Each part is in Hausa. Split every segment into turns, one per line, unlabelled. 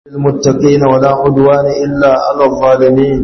المتقين ولا عدوان إلا على الظالمين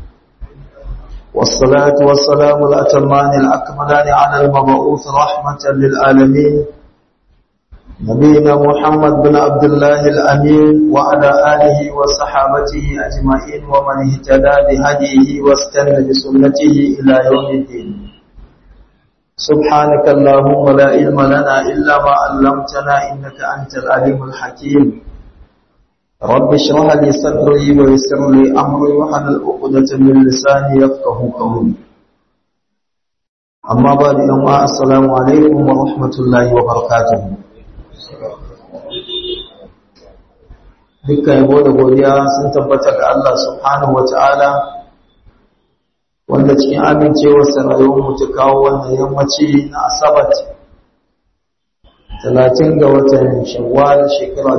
والصلاة والسلام الأتمان الأكملان على المبعوث رحمة للعالمين نبينا محمد بن عبد الله الأمين وعلى آله وصحابته أجمعين ومن اهتدى بهديه واستنى بسنته إلى يوم الدين. سبحانك اللهم لا علم لنا إلا ما علمتنا إنك أنت العليم الحكيم. رب اشرح لي صدري ويسر لي امري واحلل عقدة من لساني يفقهوا قولي. اما بعد السلام عليكم ورحمة الله وبركاته. dukkan yabo da godiya sun tabbata ga Allah subhanahu wataala wanda cikin amincewar sa rayuwar mu ta kawo wannan yammaci na asabar 30 ga watan Shawwal shekara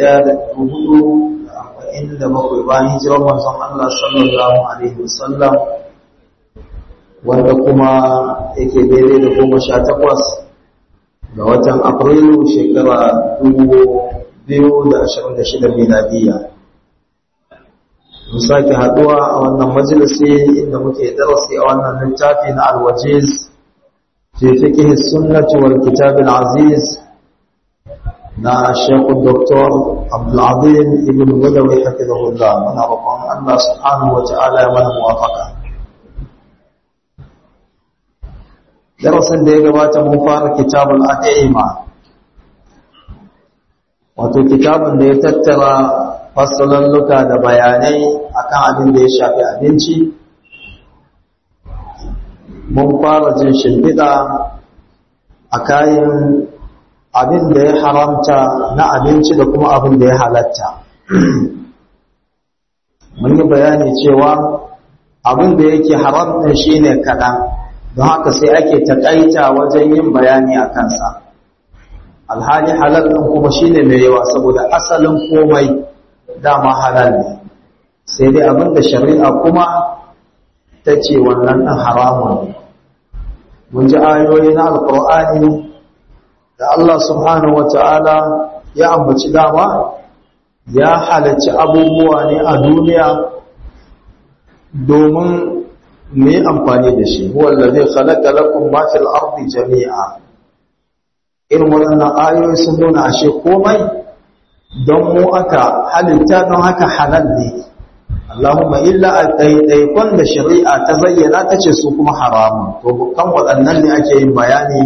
1447 bayan hijirar manzon Allah sallallahu alaihi wasallam wanda kuma yake daidai da 18 ga watan Afrilu shekara 2026 miladiya. Mun sake haduwa a wannan majalisi inda muke darasi a wannan littafi na Al-Wajiz fi fiqh as-sunnah wal kitab al-aziz na Sheikh Dr. Abdul Azim ibn Badawi hafizahullah. Muna roƙon Allah subhanahu wa ta'ala ya mana muwafaqa. Darasin da ya gabata mun fara kitabul At'ima, wato kitabun da ya tattara fasalalluka da bayanai akan abin da ya shafi abinci. Mun fara jin shimfiɗa a kayan abin da ya haramta na abinci da kuma abin da ya halatta. Mun yi bayani cewa abin da yake haram ɗin shi ne kaɗan, don haka sai ake taƙaita wajen yin bayani a kansa. Alhali halal ɗin kuma shi ne mai yawa, saboda asalin komai dama halal ne, sai dai abin da shari'a kuma ta ce wannan ɗin haramun. Mun ji ayoyi na Alƙur'ani da Allah subhanahu wata'ala ya ambaci dama ya halarci abubuwa ne a duniya domin mu yi amfani da shi. Huwa allazi khalaqa lakum ma fil ardi jami'a. Irin wannan ayoyi sun nuna ashe komai don mu aka halitta, don haka halal ne. Allahumma illa al-ɗaiɗaikon da shari'a ta zayyana ta ce su kuma haramun. To kan waɗannan ne ake yin bayani.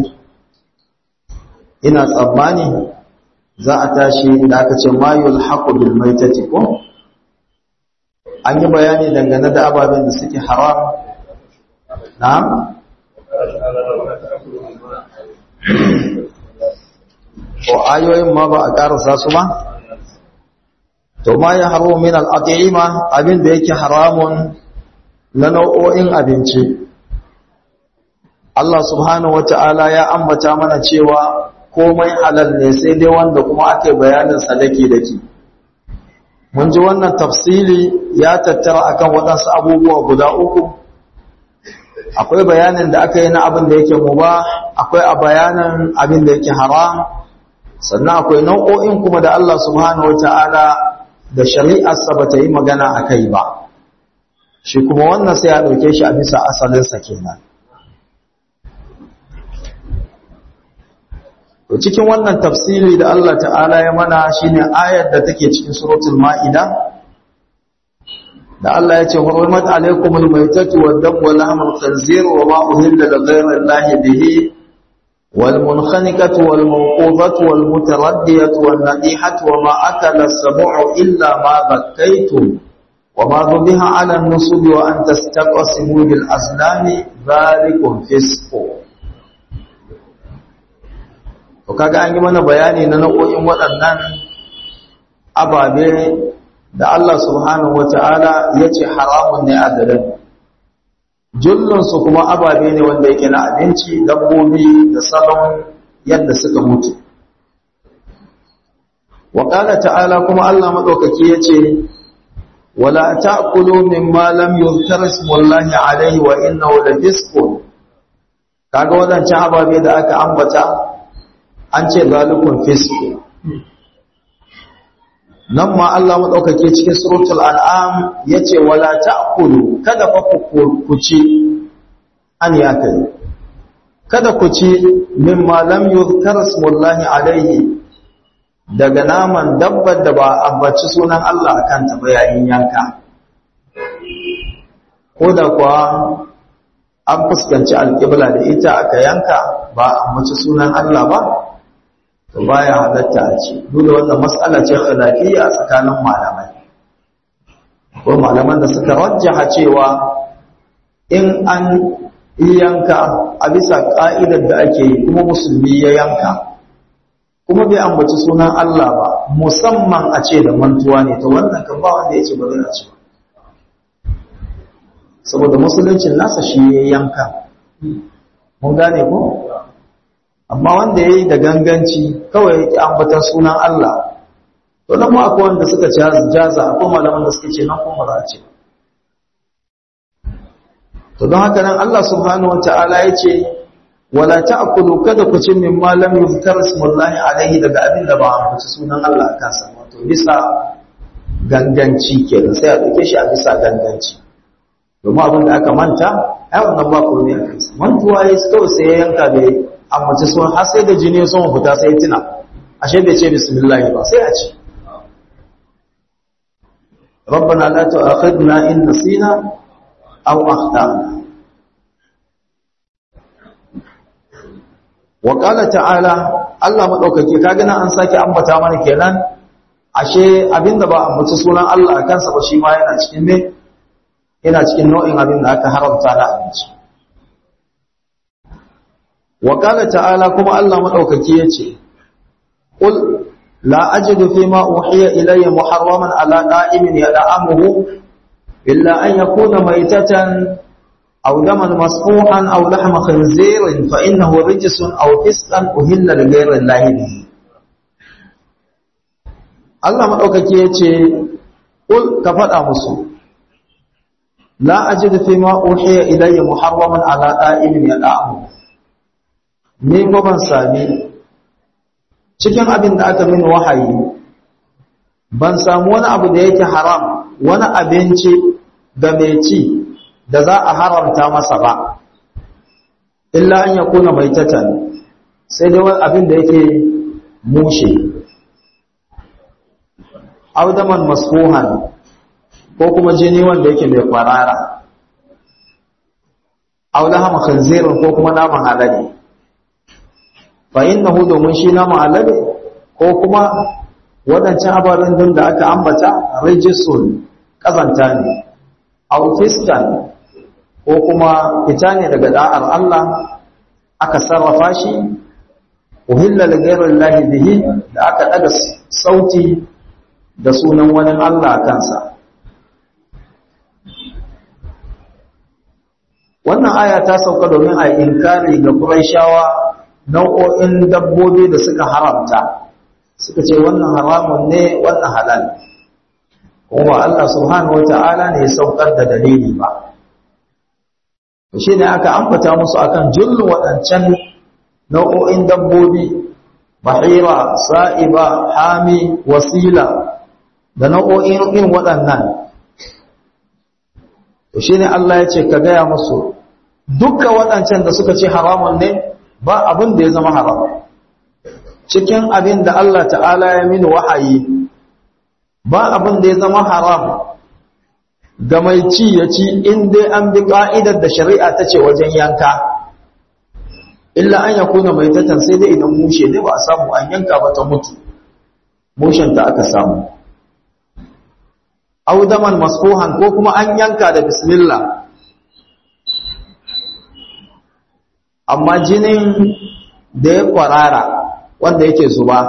Ina tsammani za a tashi da aka ce ma yulhaqu bil maitati ko an yi bayani dangane da ababen da suke haram. Na'am, ko ayoyin ma ba a karasa su ba. To ma ya haramu min al-at'ima, abin da yake haramun na nau'o'in abinci. Allah subhanahu wata'ala ya ambata mana cewa komai halal ne, sai dai wanda kuma ake bayanin sa dake. Mun ji wannan tafsili ya tattara akan waɗansu abubuwa guda uku. Akwai bayanin da aka yi na abin da yake mubah, akwai a bayanin abin da yake haram, sannan akwai nau'o'in kuma da Allah subhanahu wata'ala da shari'arsa ba ta yi magana a kai ba. Shi kuma wannan sai ya ɗauke shi a bisa asalinsa kenan. To cikin wannan tafsiri da Allah ta'ala ya mana shine ayar da take cikin suratul Ma'ida da Allah ya ce hurmat alaykumul maytatu wad-damu wa lahmul khinzir wa ma uhilla li ghayri Allahi bihi wal munkhaniqatu wal mawqudatu wal mutaraddiyatu wan nadihatu wa ma akala as-sab'u illa ma dhakkaytum wa ma dhubiha 'ala an-nusubi wa an tastaqsimu bil azlami dhalikum fisqun. To kaga an yi mana bayani na nau'o'in waɗannan ababe da Allah subhanahu wata'ala ya ce haramun ne a garin. Jullunsu kuma ababe ne wanda yake na abinci, dabbobi da salon yadda suka mutu. Wa qala ta'ala, kuma Allah madaukaki ya ce wala ta'kulu mimma lam yuzkar ismullahi alayhi wa innahu lafisqun. Kaga wadancan ababe da aka ambata an ce zalikun fiski, nan ma Allah madaukake cikin suratul an'am yace wala ta'kulu kada fa ku ci an yakai kada ku ci mimma lam yuzkar ismullahi alaihi daga naman dabbar da ba ambaci sunan Allah akan ta ba yayin yanka ko da kuwa an fuskanci alƙibla da ita aka yanka ba ambaci sunan Allah ba to baya halatta a ci dole wannan mas'ala ce khilafiyya tsakanin malamai ko malaman da suka rajjaha cewa in an yanka a bisa ka'idar da ake yi kuma musulmi ya yanka kuma bai ambaci sunan Allah ba musamman a ce da mantuwa ne to wannan kan ba wanda yace ba zai ci ba saboda musuluncin nasa shi ya yanka mun gane ko amma wanda yayi da ganganci kawai yake ambatan sunan Allah to nan ma akwai wanda suka ci jaza akwai malaman da suka ce nan kuma za a ce to don haka nan Allah subhanahu wataala yace wala ta'kulu kada ku ci mimma lam yuzkar ismullahi alaihi daga abin da ba a ambaci sunan Allah kansa wato bisa ganganci kenan sai a dake shi a bisa ganganci domin abin da aka manta ai wannan ba komai a kansa mantuwa yayi kawai sai ya yanka da ambaci sunan har sai da jini sun fita sai tuna ashe bai ce bismillah ba sai a ci ربنا لا تؤاخذنا إن نسينا أو أخطأنا وقال تعالى Allah madaukake kaga nan an sake ambata mana kenan ashe abinda ba ambaci sunan Allah a kansa ba shi ma yana cikin me yana cikin nau'in abin da aka haramta na abinci وقال تعالى kuma Allah madaukake yace qul la ajidu fima uhiya ilayya muharraman ala qa'imin yad'amuhu illa an yakuna maytatan أو دما مسفوحا أو لحم خنزير فإنه رجس أو فسقا أهل لغير الله به Allah madaukake yace kul ka fada musu la ajidu fi ma uhiya ilayya muharraman ala qa'imin yad'amu ni ko ban sami cikin abin da aka min wahayi ban samu wani abu da yake haram wani abinci da mai ci da za a haramta masa ba illa an yakuna maitatan sai dai wani abin da yake mushe audaman masfuhan ko kuma jini wanda yake mai kwarara aulahama khanzirin ko kuma naman alade fa innahu domin shi naman alade ko kuma wadancan ababen din da aka ambata rijisun kazanta ne aw fiskan ko kuma fita ne daga da'ar Allah aka sarrafa shi uhilla li ghayri bihi da aka daga sauti da sunan wani Allah kansa wannan aya ta sauka domin a inkari ga Qurayshawa nau'o'in dabbobi da suka haramta suka ce wannan haramun ne wannan halal kuma Allah subhanahu wata'ala ne ya saukar da dalili ba shi ne aka ambata musu akan jullu waɗancan nau'o'in dabbobi bahira sa'iba hami wasila da nau'o'in irin waɗannan shi ne Allah ya ce ka gaya musu dukkan waɗancan da suka ce haramun ne ba abin da ya zama haram cikin abin da Allah ta'ala ya mini wahayi ba abin da ya zama haram ga mai ci ya ci in dai an bi ƙa'idar da shari'a ta ce wajen yanka illa an ya kuna mai tatan sai dai idan mushe ne ba a samu an yanka ba ta mutu mushenta aka samu audaman masfuhan ko kuma an yanka da bismillah amma jinin da ya kwarara wanda yake zuba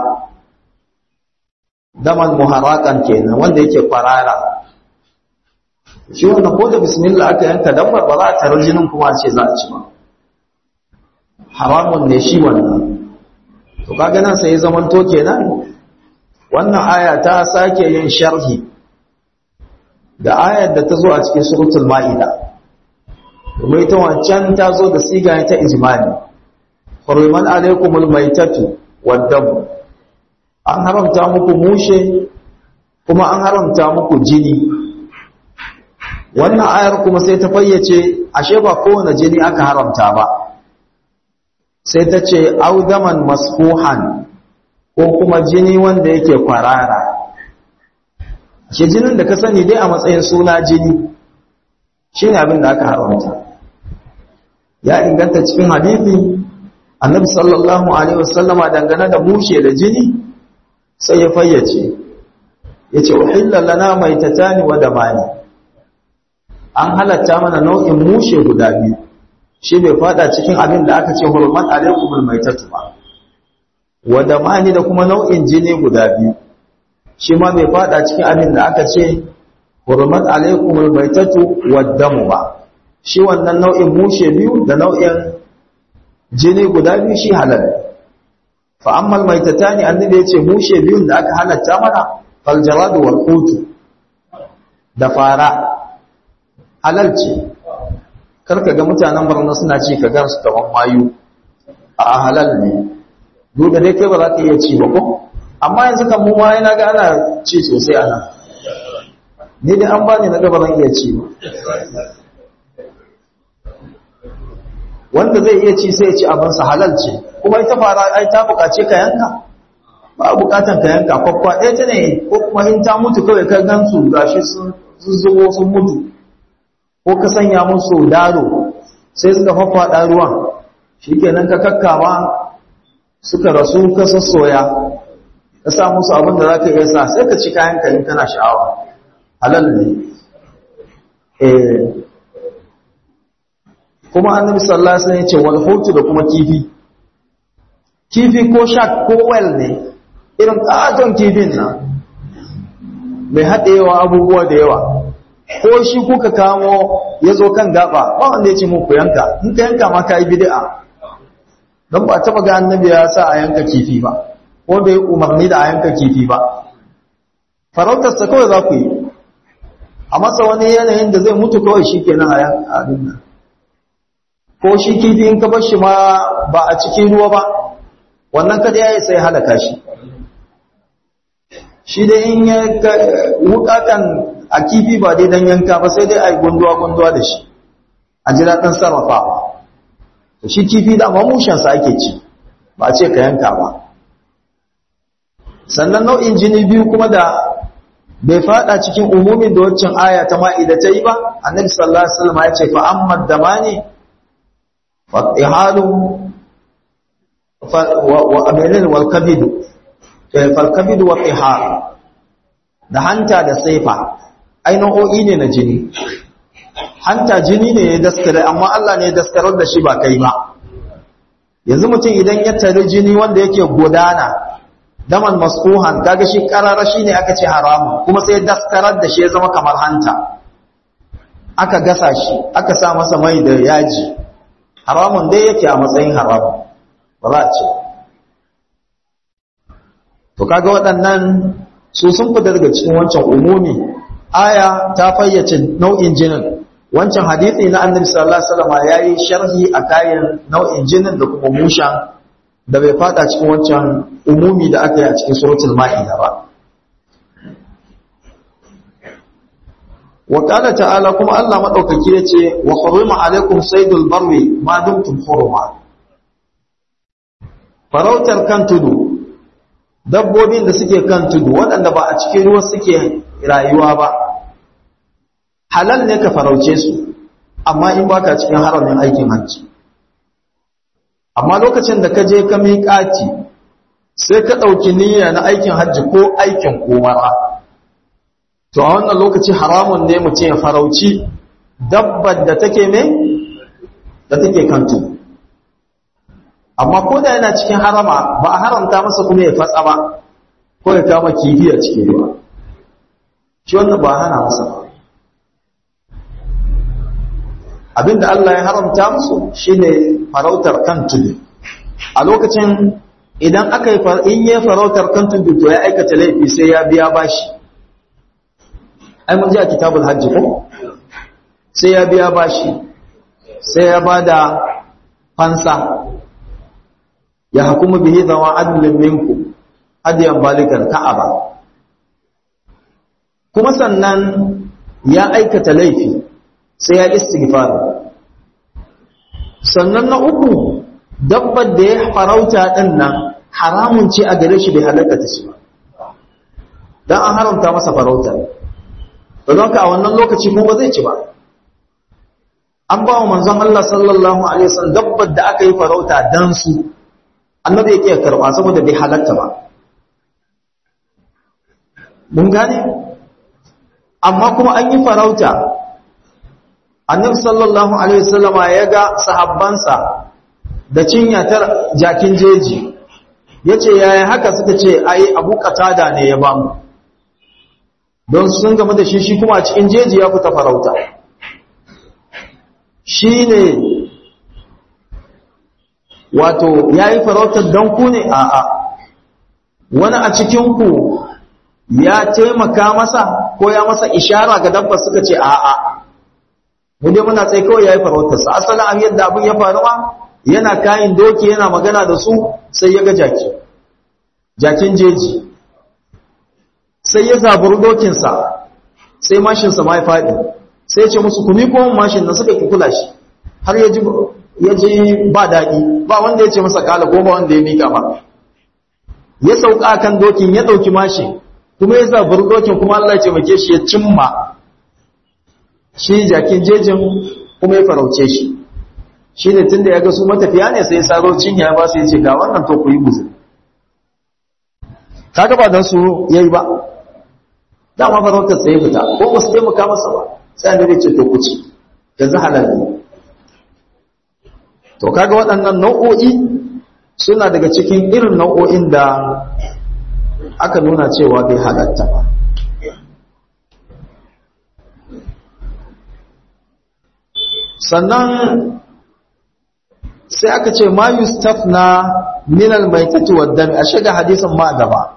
daman muharakan kenan wanda yake kwarara shi wannan ko da bismillah aka yanka dabbar ba za a tarar jinin kuma ce za a ci ba haramun ne shi wannan to kaga nan sai zaman to kenan wannan aya ta sake yin sharhi da ayar da ta zo a cikin suratul maida kuma ita wancan ta zo da siga ta ijmali hurriman alaykumul maitatu wad-dam an haramta muku mushe kuma an haramta muku jini. Wannan ayar kuma sai ta fayyace ashe ba kowane jini aka haramta ba, sai ta ce audaman masfuhan, ko kuma jini wanda yake kwarara. Shi jinin da ka sani dai a matsayin suna jini shine abin da aka haramta. Ya inganta cikin hadisi Annabi sallallahu alaihi wasallama dangane da mushe da jini sai ya fayyace, yace uhilla lana maitatani wa damani, an halatta mana nau'in mushe guda biyu. Shi bai fada cikin abin da aka ce hurmat alaikumul maitatu ba. Wa damani da kuma nau'in jini guda biyu, shi ma bai fada cikin abin da aka ce hurmat alaikumul maitatu wad damu ba. Shi wannan nau'in mushe biyu da nau'in jini guda biyu shi halal. Fa ammal maitatani, annabi yace mushe biyun da aka halatta mana, fal jarad wal hut, da fara halal ce. Karka ga mutanen Borno suna ci ka gar su kaman mayu, a halal ne. Duk da dai kai ba za ka iya ci ba ko, amma yanzu kan mu ma yana ga ana ci sosai ana. Ni dai an bani na ga ba zan iya ci ba. Wanda zai iya ci sai ya ci abinsa, halal ce. Kuma ita fara ai ta bukace ka yanka, ba bukatan ka yanka, kwakwa ɗaya ta ne, ko kuma in ta mutu kawai ka gansu gashi sun zubo sun mutu, ko ka sanya musu daro sai suka faffaɗa ruwan, shi kenan ka kakkawa suka rasu ka sassoya, ka sa musu abin da za ka iya sa sai ka ci kayan ka in kana sha'awa, halal ne. Kuma annabi sallallahu alaihi wasallam ya ce wal hutu da kuma kifi. Kifi ko shark ko whale ne, irin katon kifin nan mai haɗewa abubuwa da yawa, ko shi kuka kamo ya zo kan gaba, ba wanda ya ce muku yanka, in ka yanka ma ka yi bid'a, don ba taɓa ga annabi ya sa a yanka kifi ba, ko bai umarni da a yanka kifi ba. Farautarsa kawai za ku yi, a masa wani yanayin da zai mutu kawai shi kenan a abin nan. Ko shi kifi in ka bar shi ma ba a cikin ruwa ba, wannan kada ya yi sai halaka shi. Shi dai in ya wukatan a kifi ba dai dan yanka ba, sai dai a yi gunduwa-gunduwa da shi, a ji daɗin sarrafawa. Shi kifi da mamushansa ake ci, ba a ce ka yanka ba. Sannan nau'in jini biyu kuma da bai fada cikin umumin da waccan aya ta ma'ida ta yi ba, annabi sallallahu alaihi wasallam ya ce fa amma damani fa ihalu wa amalin wal kabid fal kabid wa ihal, da hanta da saifa ai nau'o'i ne na jini. Hanta jini ne ya daskare, amma Allah ne ya daskarar da shi ba kai ba. Yanzu mutum idan ya tare jini wanda yake gudana daman masfuhan, kaga shi karara shine aka ce haramun, kuma sai daskarar da shi ya zama kamar hanta, aka gasa shi aka sa masa mai da yaji, haramun dai yake a matsayin haramun, ba za a ce. To kaga waɗannan su sun fita daga cikin wancan umumi. Aya ta fayyace nau'in jinin, wancan hadisi na annabi sallallahu alaihi wasallam yayi sharhi a kayan nau'in jinin da kuma mushan da bai fada cikin wancan umumi da aka yi a cikin suratul ma'ida ba. Wa qala ta'ala, kuma Allah madaukaki yace wa harrama alaikum saydul barri ma dumtum hurma. Farautar kan tudu, dabbobin da suke kan tudu waɗanda ba a cikin ruwa suke rayuwa ba, halal ne ka farauce su, amma in baka cikin haramin aikin hajji. Amma lokacin da ka je ka miƙati sai ka ɗauki niyya na aikin hajji ko aikin umara, to a wannan lokaci haramun ne mutum ya farauci dabbar da take da take kan tudu. Amma ko da yana cikin harama, ba a haramta masa kuma ya fatsa ba, ko ya kama kifi a cikin ruwa, shi wannan ba hana masa ba. Abinda Allah ya haramta musu shine farautar kan tudu. A lokacin idan aka in yi farautar kan tudu, to ya aikata laifi sai ya biya bashi. Ai mun ji a kitabul hajji ko? Sai ya biya bashi, sai ya bada fansa. Ya hukumu bihi zawa adlin minku hadiyan balikal ka'aba. kuma sannan ya aikata laifi sai ya istighfar. Sannan na uku, dabbar da ya farauta din nan haramun ce a gare shi, bai halatta ta ci ba, dan an haramta masa farauta. Don haka a wannan lokaci kuma zai ci ba. An ba wa manzon Allah sallallahu alaihi wasallam dabbar da aka yi farauta dan su, annabi yake karba saboda bai halatta ba. Mun gane? Amma kuma an yi farauta, annabi sallallahu alaihi wasallam ya ga sahabbansa da cinyatar jakin jeji, yace yaya haka? Suka ce ai Abu Qatada ne ya bamu, don sun gama da shi kuma a cikin jeji ya fita farauta. Shi ne wato ya yi farautar don ku ne? A'a, wani a cikinku ya taimaka masa ko ya masa ishara ga dabbar? Suka ce a'a, mu dai muna tsaye kawai ya yi farautarsa. Asalin an yadda abin ya faru ma, yana kayin doki yana magana da su, sai ya ga jakin jeji, sai ya zaburi dokinsa, sai mashinsa ma ya faɗi, sai ce musu ku miko mun mashin nan, suka kula shi har ya ji ba daɗi, ba wanda ya ce masa kala ko ba wanda ya mika ba. Ya sauka kan dokin ya ɗauki mashin, kuma ya zaburi dokin, kuma Allah ya taimake shi ya cimma shi jakin jejin, kuma ya farauce shi. Shi ne tun da ya ga su matafiya ne, sai ya saro cinya ya ba su, ya ce ga wannan to ku yi guzuri. Kaga ba don su yayi ba, dama farautar sai ya fita, ko ba su taimaka masa ba, sai annabi ce to kuci yanzu halal ne. To kaga waɗannan nau'o'i suna daga cikin irin nau'o'in da aka nuna cewa bai halatta ba. Sannan sai aka ce ma yustafna min al-maitati wad-dam, a shiga hadisin ma gaba.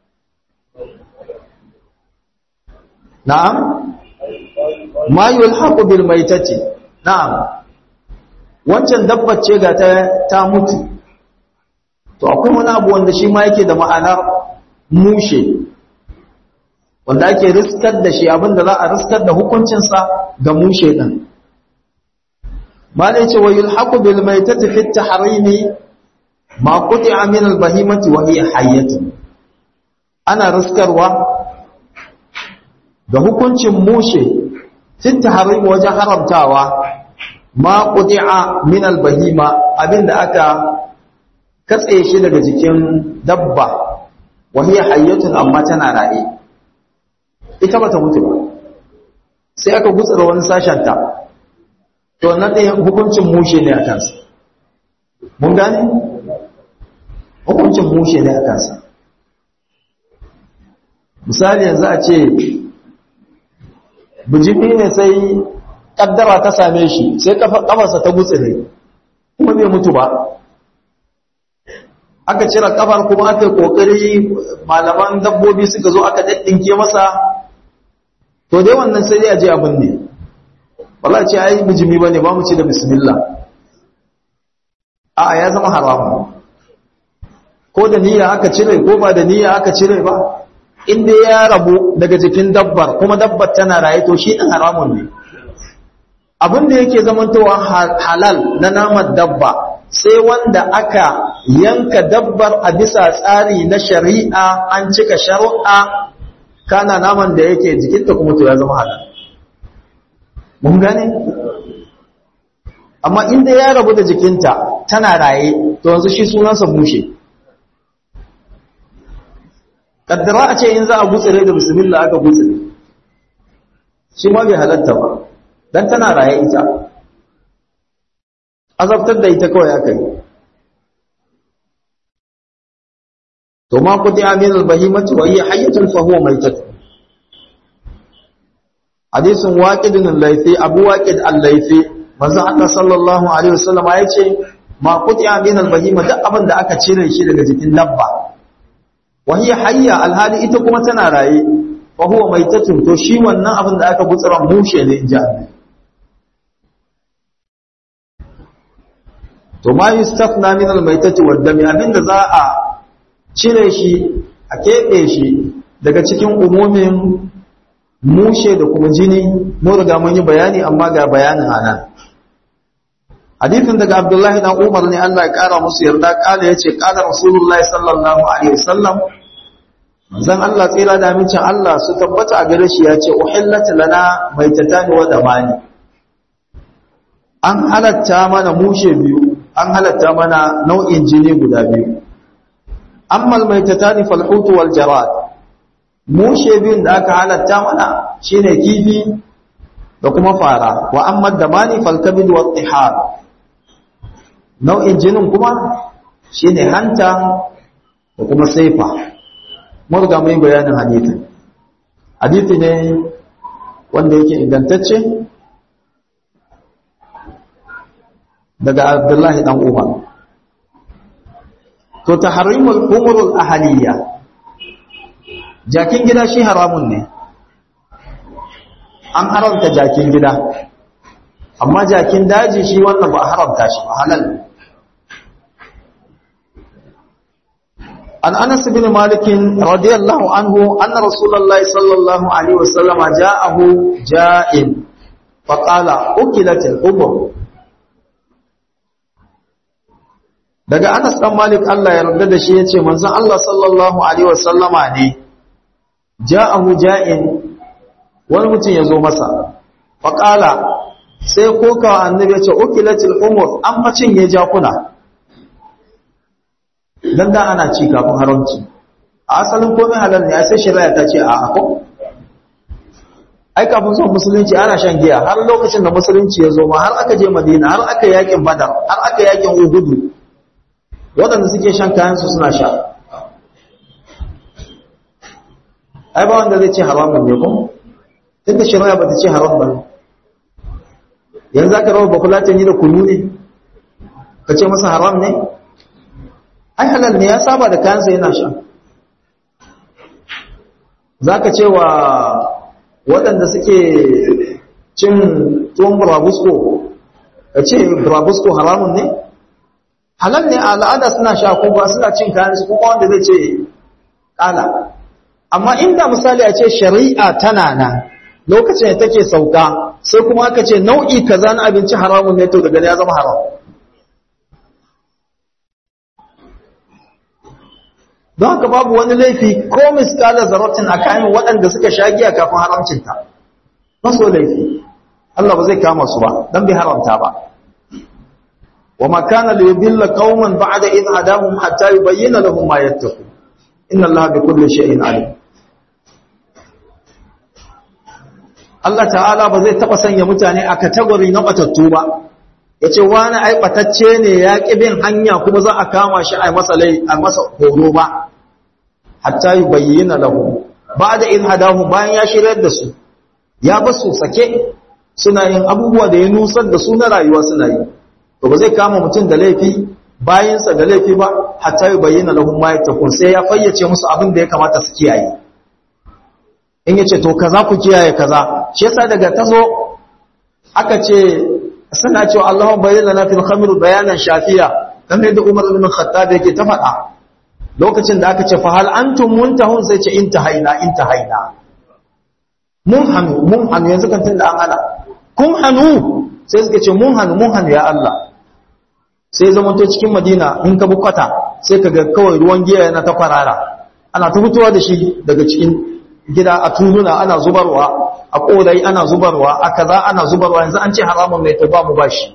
Na'am, ma yulhaqu bil maitati, na'am, wancan dabbar ce ga ta mutu, to akwai wani abu wanda shi ma yake da ma'anar mushe, wanda ake riskar da shi, abinda za a riskar da hukuncinsa ga mushe din. Malai ce wa yulhaqu bil maitati fi at-tahrimi ma quti'a min al-bahimati wa hiya hayyatun, ana riskarwa da hukuncin mushe fi at-tahrimi wajen haramtawa ma quti'a min al-bahima, abinda aka katse shi daga jikin dabba, wa hiya hayyatun, amma tana raye, ita bata mutu ba, sai aka gutsura wani sashen ta, to nan ɗaya hukuncin mushe ne a kansa. Mun gane? Hukuncin mushe ne a kansa. Misali yanzu a ce bijimi ne sai ƙaddara ta same shi, sai ƙafarsa ta gutsire, kuma bai mutu ba. Aka cire ƙafar, kuma aka yi ƙoƙari, malaman dabbobi suka zo aka ɗinke masa, to dai wannan sai dai a je abin ne. Wala ce ai bijimi bane, ba mu ci da bismillah. A'a, ya zama haramu. Ko da niyya aka cire ko ba da niyya aka cire ba, inda ya rabu daga jikin dabbar, kuma dabbar tana raye, to shi din haramun ne. Abin da yake zamantowa halal na naman dabba, sai wanda aka yanka dabbar a bisa tsari na shari'a, an cika shari'a, kana naman da yake jikinta kuma to ya zama halal. Mun gane? Amma inda ya rabu da jikinta tana raye, to yanzu shi sunansa mushe. Kaddara a ce in za a gutsire da bismillah aka gutsire, shi ma bai halatta ba, dan tana raye ita, azabtar da ita kawai aka yi. To ma kudi aminul bahimati wa hiya hayyatun fa huwa maitatu. Hadisin waqidun al-laythi, Abu Waqid al-Laythi, manzo Allah sallallahu alaihi wasallam ya ce ma quti'a min al-bahima, duk abin da aka cire shi daga jikin dabba, wa hiya hayya, alhali ita kuma tana raye, fa huwa maitatun, to shi wannan abin da aka gutsara mushe ne, inji Allah. To ma yustafna min al-maitati wad-dami, abinda za a cire shi, a keɓe shi daga cikin umumin mushe da kuma jini mun riga mun yi bayani amma ga bayanin anan hadithin daga Abdullahi dan Umar ne Allah ya kara musu yarda kala yace kala Rasulullahi sallallahu alaihi wasallam zan Allah tsira da amincin Allah su tabbata a gare shi yace uhillat lana maitatani wa damani an halatta mana mushe biyu an halatta mana nau'in jini guda biyu amma almaitatani falhutu wal jarad mushe biyun da aka halatta mana shine kifi da kuma fara wa amma damani falkabid wa tihar nau'in jinin kuma shine hanta da kuma saifa mun ga mai bayanin hadisi ne wanda yake ingantacce daga Abdullahi dan Umar to tahrimul umurul ahliya jakin gida shi haramun ne an haramta jakin gida amma jakin daji shi wannan ba haramta shi ba halal an Anas bin Malik radiyallahu anhu anna Rasulullahi sallallahu alaihi wasallam ja'ahu ja'in faqala ukilatil umur daga Anas dan Malik Allah ya yarda da shi yace manzon Allah sallallahu alaihi wasallama ne ja'ahu ja'in wani mutum yazo masa faqala sai koka annabi yace ukilatil umur an fa cinye jakuna dan da ana ci kafin haramci asalin komai halal ne sai shari'a ta ce a ko ai kafin zuwa musulunci ana shan giya har lokacin da musulunci ya zo ma har aka je Madina har aka yakin Badar har aka yakin Uhud waɗanda suke shan kayansu suna sha ai ba wanda zai ce haramun ne ko tunda shari'a ba ta ce haram ba ne yanzu aka rawa bakulatani da kunu ne ka ce masa haram ne ai halal ne ya saba da kayansa yana sha za ka ce wa waɗanda suke cin tuwon burabusko ka ce burabusko haramun ne halal ne a al'ada suna sha ko ba suna cin kayansu kuma wanda zai ce ƙala amma inda misali a ce shari'a tana nan lokacin da take sauka sai kuma aka ce nau'i kaza na abinci haramun ne to daga ya zama haram don haka babu wani laifi ko miskala zaratin a kayan waɗanda suka sha giya kafin haramcinta ba su laifi Allah ba zai kama su ba don bai haramta ba wa makana da yubilla qauman ba'da in hadahum hatta yubayyana lahum ma yattaqu inna Allaha bi kulli shay'in alim Allah ta'ala ba zai taba sanya mutane a category na batattu ba yace wani ai batacce ne ya ki bin hanya kuma za a kama shi a masa horo ba hatta yubayyana lahu ba'da in hadahum bayan ya shirar da su ya basu sake suna yin abubuwa da ya nusar da su na rayuwa suna yi to ba zai kama mutum da laifi bayansa da laifi ba hatta yubayyana lahum ma yattaqun sai ya fayyace musu abin da ya kamata su kiyaye in yace to kaza ku kiyaye kaza shi yasa daga tazo aka ce suna cewa Allahu bayyana lana fil khamr bayanan shafiya dan da Umar ibn Khattab yake ta faɗa lokacin da aka ce fa hal antum muntahun sai ce intahaina mun hanu yanzu kan tunda an hana kun hanu sai suka ce mun hanu ya Allah sai zama to cikin Madina in ka bukwata sai ka ga kawai ruwan giya yana ta kwarara ana ta fitowa da shi daga cikin gida a tuluna ana zubarwa a kodai ana zubarwa a kaza ana zubarwa yanzu an ce haramun ne to ba mu bashi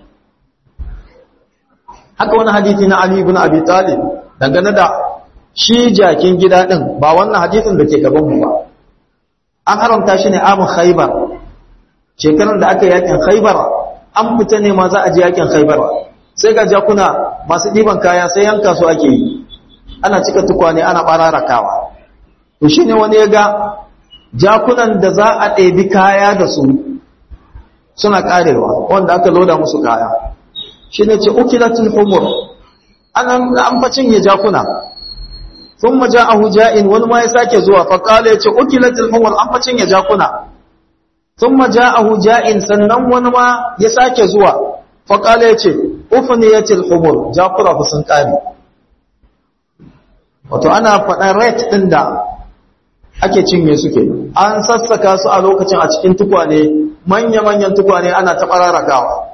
haka wani hadisi na Ali ibn Abi Talib dangane da shi jakin gida din ba wannan hadisin da ke gaban mu ba an haramta shi ne amin Khaybar shekaran da aka yakin Khaybar an fita ne ma za a je yakin Khaybar sai ga jakuna masu diban kaya sai yanka su ake yi ana cika tukwane ana bararakawa to shine wani ya ga jakunan da za a ɗebi kaya da su suna karewa wanda aka loda musu kaya shine ce ukilatul humur an facin ya jakuna sun maja a huja'in wani ma ya sake zuwa faƙala ya ce ukilatul humur an facin ya jakuna sun maja a huja'in sannan wani ma ya sake zuwa faƙala ya ce ufniyatul humur jakura ku sun kare wato ana faɗa rate ɗin da ake cinye suke, an sassaka su a lokacin a cikin tukwane, manya-manyan tukwane ana ta ɓararrakawa,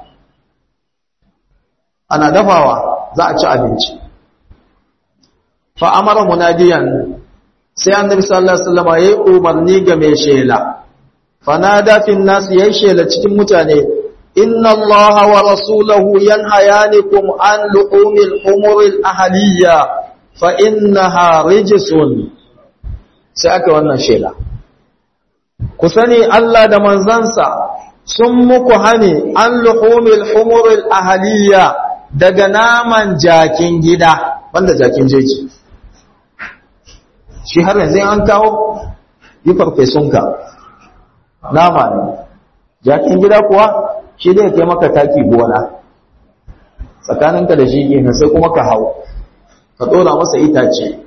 ana dafawa za a ci abinci. Fa'amara munadiyan sai annabi sallallahu Alaihi wasallama ya yi umarni ga mai shela, fanada fin nasu ya yi shela cikin mutane, inna Allah wa rasulahu yanhayanikum an lu'umil umuril ahaliya fa innaha rijsun. Sai aka wannan shela, ku sani Allah da manzansa sun muku hani an luhumil humuril ahaliya daga naman jakin gida banda jakin jeji. Shi har yanzu an kawo yi farfesunka nama ne, jakin gida kuwa shi ne kai maka taki gona tsakaninka da shi kenan, sai kuma ka hau ka ɗora masa itace.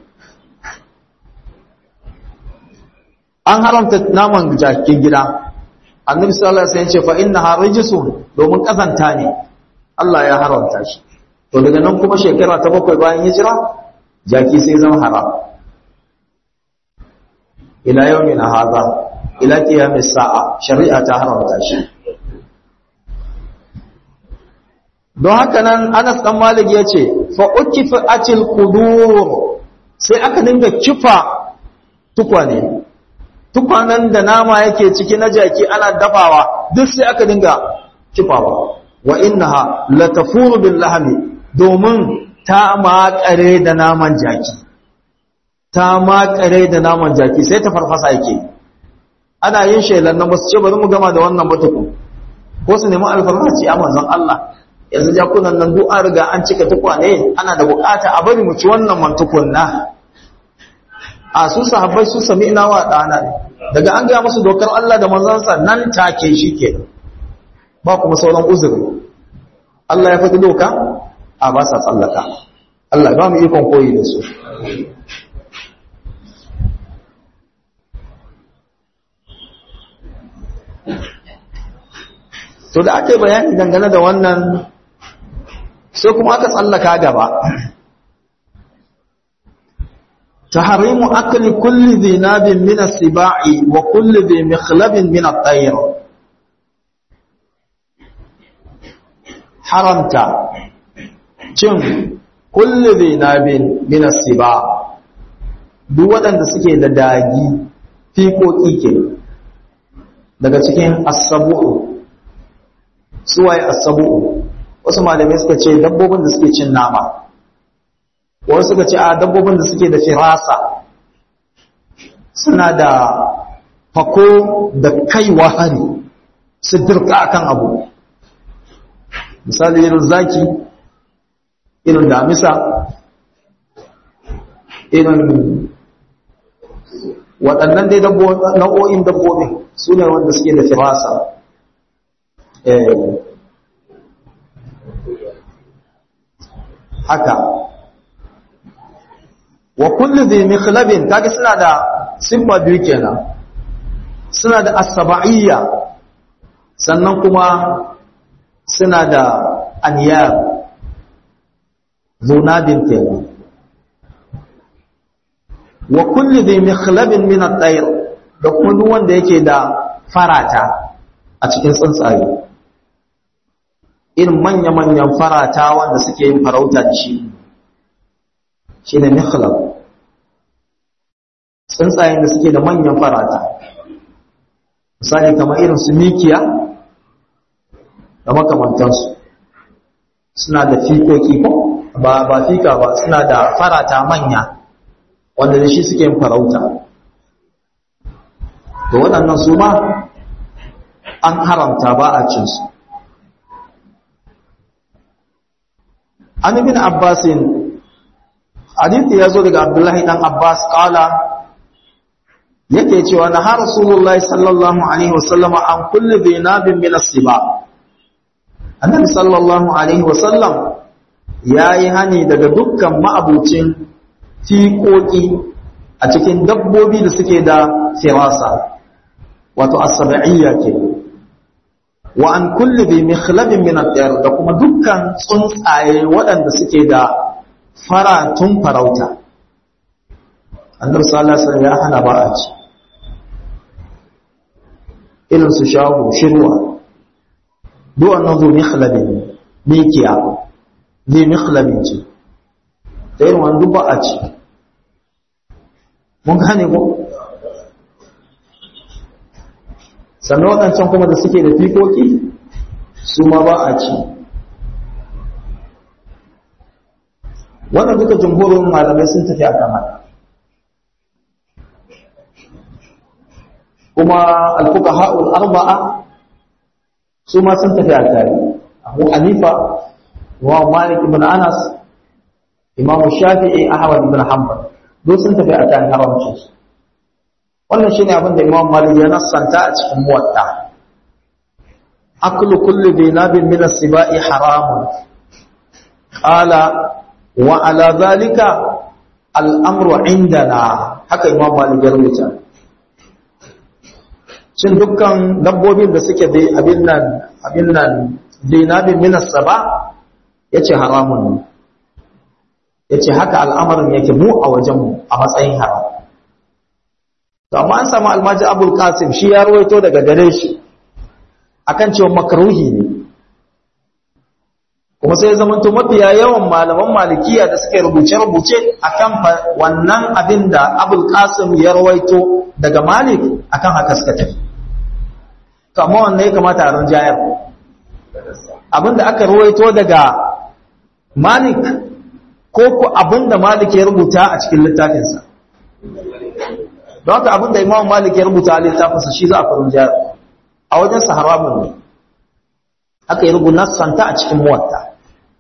An haramta naman jakin gida, annabi sallallahu alaihi wasallam ya ce fa innaha rijsun, domin kazanta ne, Allah ya haramta shi. To daga nan kuma shekara ta 7 bayan hijira jaki sai zama haram ila yawmina hadha, ila qiyamis sa'a shari'a ta haramta shi. Don haka nan Anas dan Malik ya ce fa ukifa atil qudur, sai aka dinga kifa tukwane, tukwanen da nama yake ciki na jaki ana dafawa duk sai aka dinga kifawa. Wa innaha latafuru bil lahmi, domin ta makare da naman jaki, ta makare da naman jaki sai ta farfasa yake. Ana yin shelan nan basu ce bari mu gama da wannan batuku, ko su nemi alfarmaci a manzon Allah, yanzu jakunan nan duk an riga an cika tukwane, ana da bukata a bari mu ci wannan mantukun na. A su sahabbai su sami ina wa ɗana ne, daga an gaya musu dokar Allah da manzansa nan take shi ke, ba kuma sauran uzuri. Allah ya faɗi doka a ba sa tsallaka. Allah ba mu ikon koyi da su. To da aka yi bayani dangane da wannan sai kuma aka tsallaka gaba. تحريم أكل كل ذي ناب من السباع وكل ذي مخلب من الطير. حرمت cin كل ذي ناب من السباع, duk waɗanda suke da dagi fiƙoƙi ke daga cikin asabu'u. Suwaye asabu'u? Wasu malamai suka ce dabbobin da suke cin nama, wasu suka ce a dabbobin da suke da firasa, suna da fako da kaiwa hari su dirka akan abu. Misali irin zaki, irin damisa, irin waɗannan dai nau'o'in dabbobin su ne wanda suke da firasa. Haka wa kullu dhi mikhlabin, kaga suna da siffa biyu kenan, suna da as-sab'iyya sannan kuma suna da aniyab zunadin kenan. Wa kullu dhi mikhlabin min at-tayr, da kuma duk wanda yake da farata a cikin tsuntsaye, irin manya-manyan farata wanda suke yin farauta da shi ne mikhlab, tsuntsayen da suke da manyan farata, misali kamar irin su mikiya da makamantansu, suna da fikoki ko ba fika ba, suna da farata manya wanda da shi suke yin farauta. To waɗannan su ma an haramta ba a cinsu. An ibn Abbasin hadithi ya zo daga Abdullahi dan Abbas kala yake cewa na har Rasulullahi sallallahu alaihi wasallama an kulli dhinabin min as-siba. Annabi sallallahu alaihi wasallam yayi hani daga dukkan ma'abucin fiƙoƙi a cikin dabbobi da suke da firasa, wato as-sab'iyya ke, wa an kulli bi mikhlabin min at-tayr, da kuma dukkan tsuntsaye waɗanda suke da faratun farauta. Annabi sallallahu alaihi wasallam ya hana ba a ci. irin su shago shirwa duk wannan zo mikhlabin mikiya zai mikhlabin ce ta irin wani duk ba a ci mun gane ko sannan waɗancan kuma da suke da fikoki su ma ba a ci wannan duka jumhurin malamai sun tafi a kama kuma alfuqaha'ul arba'a su ma sun tafi a tare Abu Hanifa wa Malik ibn Anas Imam Shafi'i Ahmad ibn Hanbal duk sun tafi a tare haramci wannan shine abin da Imam Malik ya nassanta a cikin Muwatta aklu kulli dinabin min as-sibai haramun qala wa ala zalika al-amru indana haka Imam Malik ya rubuta cin dukkan dabbobin da suke da abin nan dinabin min as-saba yace haramun yace haka al'amarin yake mu a wajen mu a matsayin haram to amma an samu almaji Abul Qasim shi ya ruwaito daga gare shi akan cewa makruhi ne kuma sai zamanto mafiya yawan malaman malikiya da suke rubuce-rubuce akan wannan abin da Abul Qasim ya rawaito daga Malik akan haka suka tafi to amma wannan ya kamata a rinjayar abin da aka rawaito daga Malik ko ko abin da Malik ya rubuta a cikin littafinsa don haka abin da Imam Malik ya rubuta a littafinsa shi za a rinjayar a wajen sa haramun ne aka yi rubuta santa a cikin Muwatta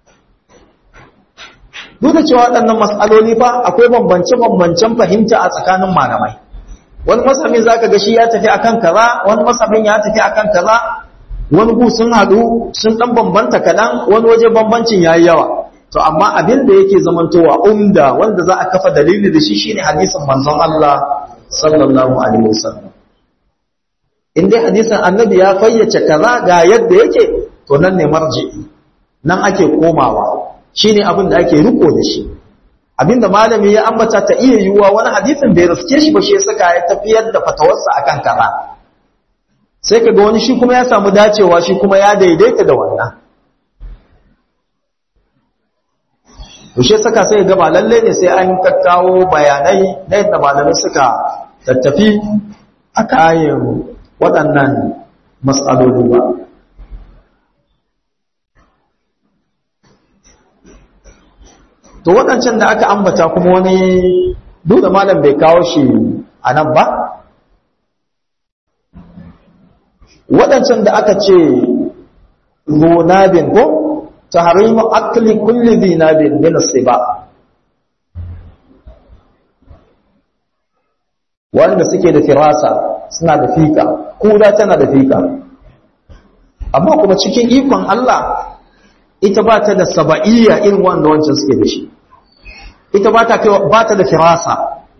duk da cewa waɗannan matsaloli fa akwai bambance-bambancen fahimta a tsakanin malamai wani masabin za ka ga shi ya tafi akan kaza wani masabin ya tafi akan kaza wani gu sun haɗu sun ɗan bambanta kaɗan wani waje bambancin ya yi yawa to amma abin da yake zamantowa umda wanda za a kafa dalili da shi shine hadisin manzon Allah sallallahu alaihi wasallam in dai hadisin annabi ya fayyace kaza ga yadda yake to nan ne marji'i nan ake komawa shine abin da ake riko da shi abinda malami ya ambata ta iya yiwuwa wani hadisin bai riske shi ba shi saka ya tafiyar da fatawarsa akan kaza sai kaga wani shi kuma ya samu dacewa shi kuma ya daidaita da wannan to shi saka sai ga ba lalle ne sai an kawo bayanai na yadda malamai suka tattafi a kayan waɗannan matsaloli ba to waɗancan da aka ambata kuma wani duk da malam bai kawo shi a nan ba waɗancan da aka ce zonabin ko tahrimu akli kulli dinabin min as-siba wanda suke da firasa suna da fika kuda tana da fika amma kuma cikin ikon Allah ita ba ta da saba'iyya irin wanda wancan suke da shi ita ba ta da firasa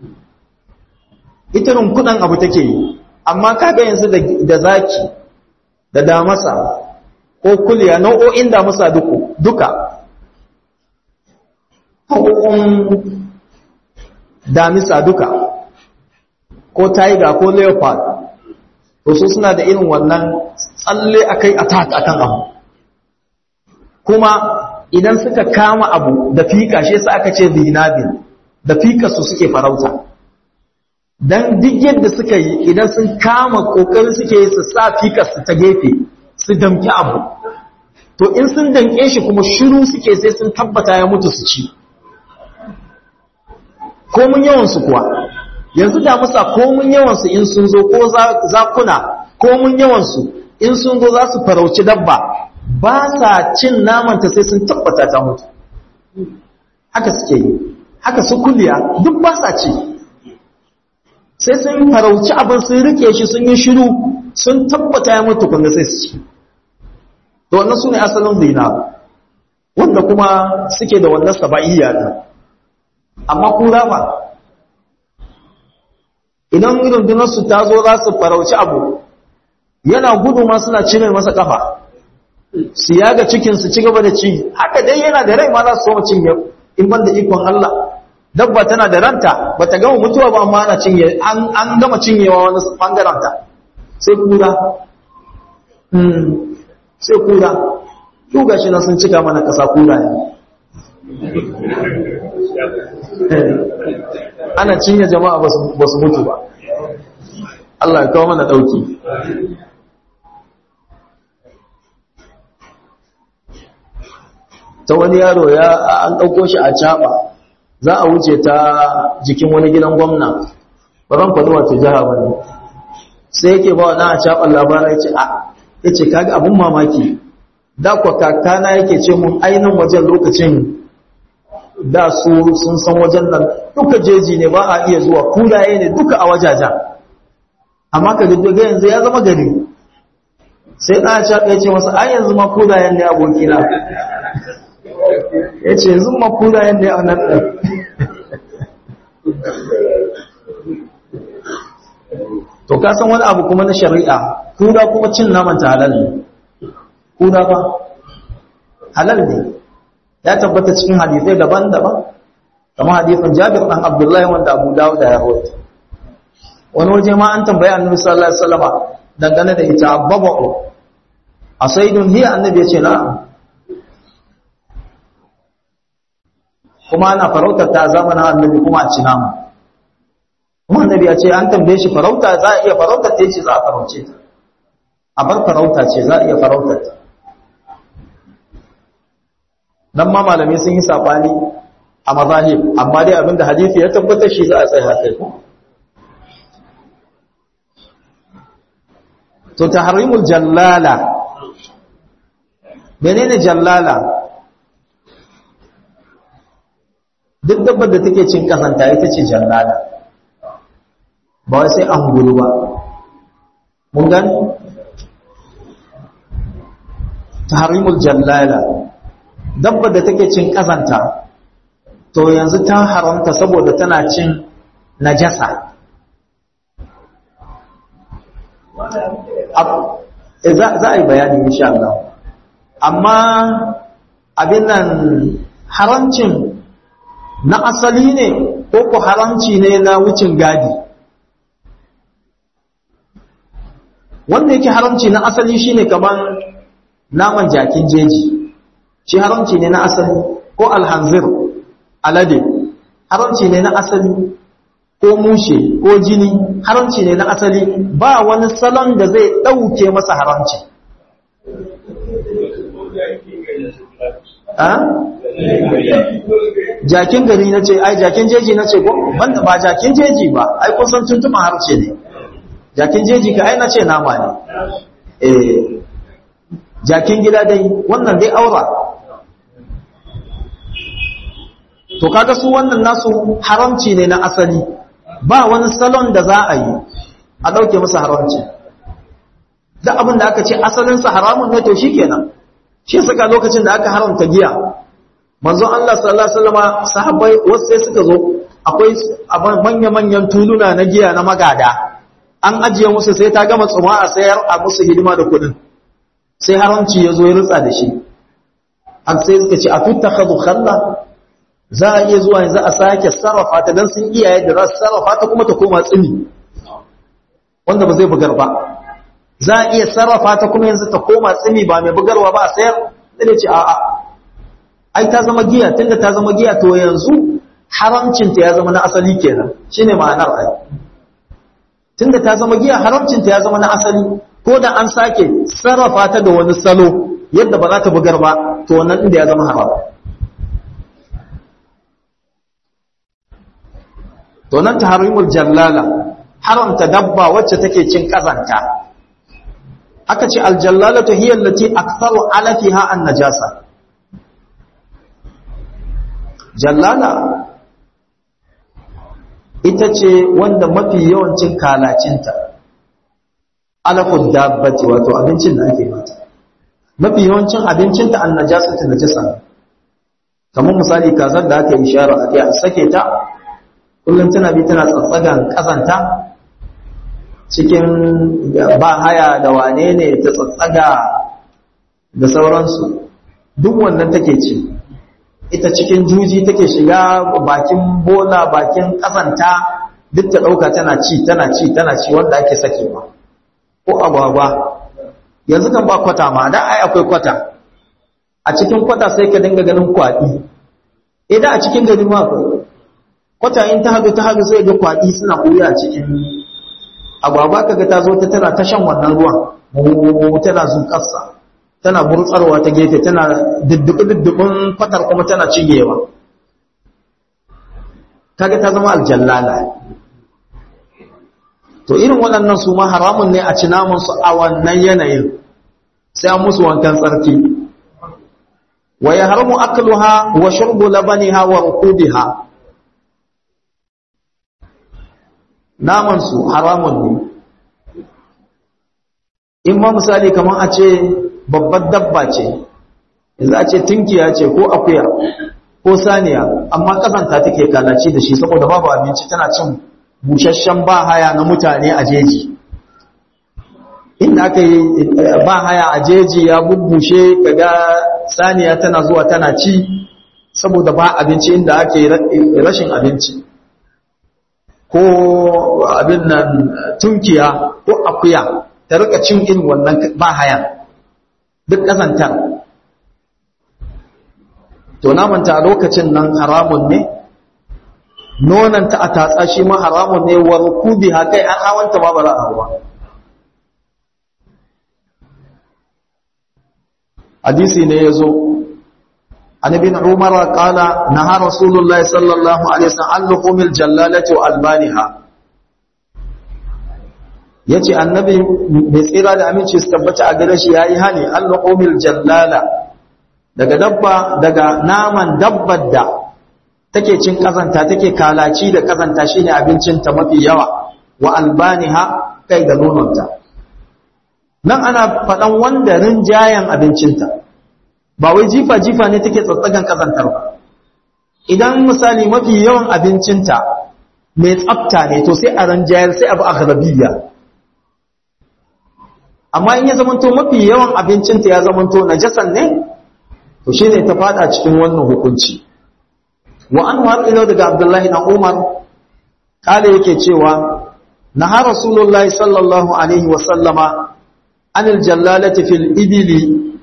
ita runkunan abu take yi amma kaga yanzu da zaki da damasa ko kuliya nau'o'in damasa duka nau'o'in damisa duka ko tiger ko leopard to su suna da irin wannan tsalle akai attack akan abu kuma idan suka kama abu da fika shi yasa aka ce zinabin da fika su suke farauta dan duk yadda suka yi idan sun kama kokarin suke yi su sa fika su ta gefe su damki abu to in sun danke shi kuma shiru suke sai sun tabbata ya mutu su ci komun yawan su kuwa yanzu da musa komun yawan su in sun zo ko zakuna komun yawan su in sun zo za su farauci dabba ba sa cin namanta sai sun tabbata ta mutu haka suke yi haka su kuliya duk ba sa ci sai sun farauci abin sun rike shi sun yi shiru sun tabbata ya mutu kuma sai su ci to wannan su ne asalin zina wanda kuma suke da wannan saba'iyya ɗin amma kura ba idan rundunarsu ta zo za su farauci abu yana gudu ma suna cire masa kafa su yaga cikin su ci gaba da ci haka dai yana da rai ma za su soma cinye in banda ikon Allah dabba tana da ranta bata gama mutuwa ba amma ana cinye an gama cinyewa wani bangaren ta sai kura sai kura duga shi na sun cika mana ƙasa kura ne ana cinye jama'a ba su mutu ba Allah ya kawo mana ɗauki ta wani yaro an ɗauko shi a caɓa za a wuce ta jikin wani gidan gwamna ba ran faɗi wato jiha ba ne sai yake ba wa ɗan a caɓar labarai ya ce kaga abin mamaki da kwa kakana yake ce mun ainihin wajen lokacin da su sun san wajen nan duka jeji ne ba a iya zuwa kulaye ne duka a wajajen amma ka ga yanzu ya zama gari sai ɗan a caɓa ya ce masa ai yanzu ma kulayen ne abokina ya ce yanzu ma kulayen ne a nan ɗan to ka san wani abu kuma na shari'a kuda kuma cin naman ta halal ne kuda ba halal ne ya tabbata cikin hadisai daban-daban kamar hadisin Jabir dan Abdullahi wanda Abu Dawud ya rawaito wani waje ma an tambaye Annabi sallallahu alaihi wasallam dangane da ita abba'u asaidun hiya Annabi ya ce na kuma ana farautar ta zamanin Annabi kuma a ci nama kuma Annabi ya ce an tambaye shi farauta za a iya farautar ta ce za a farauce ta a bar farauta ce za a iya farautar ta nan ma malamai sun yi sabani a mazahib amma dai abinda hadisi ya tabbatar shi za a tsaya kai ko to tahrimul jallala menene jallala duk dabbar da take cin kasanta ita ce jallala ba wai sai an gulu ba mun gani tahrimul jallala dabbar da take cin kazanta to yanzu ta haramta saboda tana cin najasa za a yi bayani insha Allah amma abin nan haramcin na asali ne ko ko haramci ne na wucin gadi wanda yake haramci na asali shine kaman naman jakin jeji shi haramci ne na asali ko alhanzir alade haramci ne na asali ko mushe ko jini haramci ne na asali ba wani salon da zai ɗauke masa haramci jakin gari na ce ai jakin jeji na ce ko banda ba jakin jeji ba ai kun san tuntuman harshe ne jakin jeji ka ai na ce nama ne jakin gida dai wannan dai aura to kaga su wannan nasu haramci ne na asali ba wani salon da za a yi a ɗauke masa haramci duk abin da aka ce asalinsa haramun ne to shikenan shi saka lokacin da aka haramta giya manzon Allah sallallahu alaihi wasallam sahabbai wasu sai suka zo akwai manya-manyan tuluna na giya na magada an ajiye musu sai ta gama tsuma a sayar a musu hidima da kudin sai haramci ya zo ya rutsa da shi an sai suka ce a tuttakhadhu khalla za a iya zuwa yanzu a sake sarrafa ta dan sun iya yadda za su sarrafa ta kuma ta koma tsini wanda ba zai bugar ba za a iya sarrafa ta kuma yanzu ta koma tsini ba mai bugarwa ba a sayar da ce a'a ai ta zama giya tunda ta zama giya to yanzu haramcinta ya zama na asali kenan shine ma'anar ai tunda ta zama giya haramcinta ya zama na asali ko da an sake sarrafa ta da wani salo yadda ba za ta bugar ba to wannan inda ya zama haram to nan tahrimul jallala haramta dabba wacce take cin kazanta aka ce aljallalatu hiya allati aktharu alafiha an-najasa jallala ita ce wanda mafi yawancin kalacinta alafud dabbati wato abincin da ake mata mafi yawancin abincinta an-najasatu najasa kamar misali kazar da aka yi ishara a kai sake ta kullum tana bi tana tsatsagan kazanta cikin ba haya da wane ne ta tsatsaga da sauransu duk wannan take ci ita cikin juji take shiga bakin bola bakin kazanta duk ta dauka tana ci wanda ake sakewa ko agwagwa yanzu kan ba kwata ma da ai akwai kwata a cikin kwata sai ka dinga ganin kwaɗi idan a cikin gari ma akwai kwata in ta haɗu sai ga kwaɗi suna ɓuya a cikin agwagwa kaga ta zo ta tana ta shan wannan ruwan tana zuƙarsa tana burtsarwa ta gefe tana diddubin kwatar kuma tana cigewa kaga ta zama aljallala to irin waɗannan su ma haramun ne a ci namansu a wannan yanayin sai an musu wankan tsarki wa ya haramu akluha wa shurbu labaniha wa rukubiha namansu haramun ne in ma misali kamar a ce babbar dabba ce yanzu a ce tunkiya ce ko akuya ko saniya amma kasanta take kalaci da shi saboda babu abinci tana cin busasshen ba haya na mutane a jeji inda aka yi ba haya a jeji ya bubbushe kaga saniya tana zuwa tana ci saboda ba abinci inda ake rashin abinci ko abin nan tunkiya ko akuya ta rika cin irin wannan ba haya duk kasantar to namanta a lokacin nan haramun ne nonanta a tatsa shi ma haramun ne wa rukubi hakai an hawanta ma ba za a hawa hadisi ne yazo annabi Umar qala naha rasulullahi sallallahu alaihi wasallam an luqumil jallalati wa albaniha yace annabi mai tsira da aminci su tabbata a gare shi yayi hani an luqumil jallala daga dabba daga naman dabbar da take cin kazanta take kalaci da kazanta shine abincinta mafi yawa wa albaniha kai da nononta nan ana faɗan wanda rinjayen abincinta ba wai jifa-jifa ne take tsatsagan kazantar ba idan misali mafi yawan abincinta mai tsafta ne to sai a rinjayar sai abu aghlabiyya amma in ya zamanto mafi yawan abincinta ya zamanto najasan ne to shine ta fada cikin wannan hukunci wa an har ila daga Abdullahi dan Umar kale yake cewa naha rasulullahi sallallahu alaihi wa sallama anil jallalati fil ibili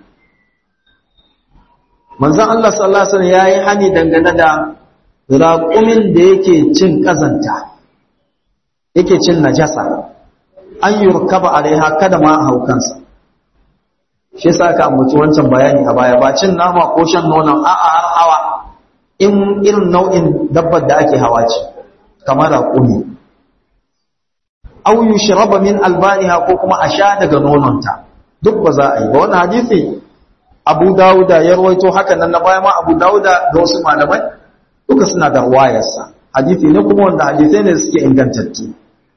manzon Allah sallallahu alaihi wasallam yayi hani dangane da raqumin da yake cin kazanta yake cin najasa an yurkaba alaiha kada ma haukansa shi yasa aka ambaci wancan bayani a baya ba cin nama ko shan nonon a'a har hawa in irin nau'in dabbar da ake hawa ce kamar raqumi aw yushraba min albaniha ko kuma a sha daga nononta duk ba za a yi ba wannan hadisi Abu Dawuda ya rawaito haka nan na baya ma Abu Dawuda da wasu malamai duka suna da riwayarsa hadisi ne kuma wanda hadisai ne suke ingantattu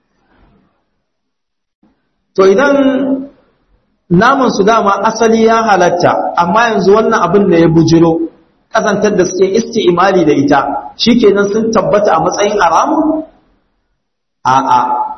to idan naman su dama asali ya halatta amma yanzu wannan abin da ya bujiro kazantar da suke isti'imali da ita shikenan sun tabbata a matsayin haramu a'a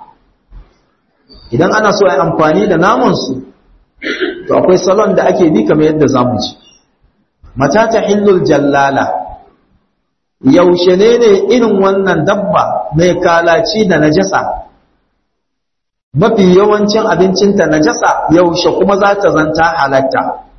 idan ana so a yi amfani da naman su to akwai salon da ake bi kamar yadda zamu ji mata ta hillul jallala yaushe ne irin wannan dabba mai kalaci da najasa mafi yawancin abincinta najasa yaushe kuma za ta zanta halatta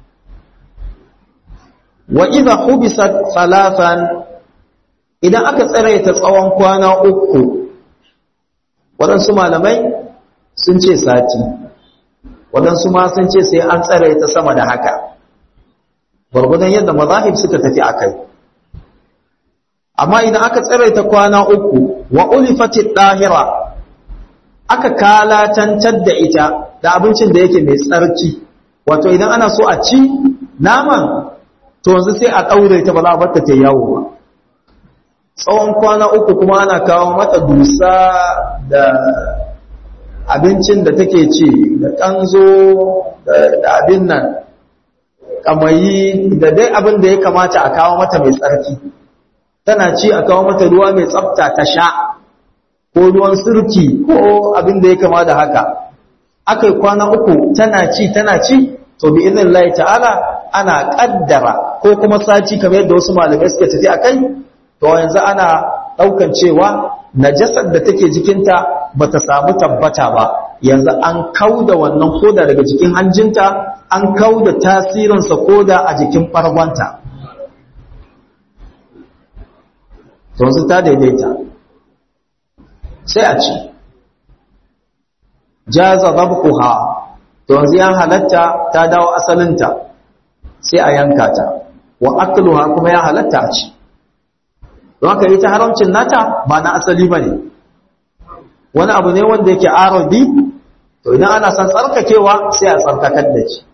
wa idha hubisat salafan idan aka tsare ta tsawon kwana 3 waɗansu malamai sun ce sati waɗansu ma sun ce sai an tsare ta sama da haka gwargwadon yadda mazahib suka tafi a kai amma idan aka tsare ta kwana 3 wa ulifatid dahira aka kalatantar da ita da abincin da yake mai tsarki wato idan ana so a ci naman to yanzu sai a ɗaure ta ba za a bar ta ta yawo ba tsawon kwana 3 kuma ana kawo mata dusa da abincin da take ci da kanzo da abin nan kamayi da dai abin da ya kamata a kawo mata mai tsarki tana ci a kawo mata ruwa mai tsafta ta sha ko ruwan sirki ko abin da ya kama da haka akai kwana 3 tana ci to bi idnillahi ta'ala ana kaddara ko kuma sati kamar yadda wasu malamai suka tafi akai to yanzu ana daukan cewa najasar da take jikinta bata samu tabbata ba yanzu an kauda wannan koda daga jikin hanjinta, an kauda tasirinsa koda a jikin ɓargonta. To su ta daidaita sai a ci. Jaza zabquha, to yanzu ya halatta ta dawo asalinta sai a yanka ta, wa akluha kuma ya halatta a ci. Don haka ita haramcin nata ba na asali bane, wani abu ne wanda yake arabi, to idan ana son tsarkakewa sai a tsarkakar da shi.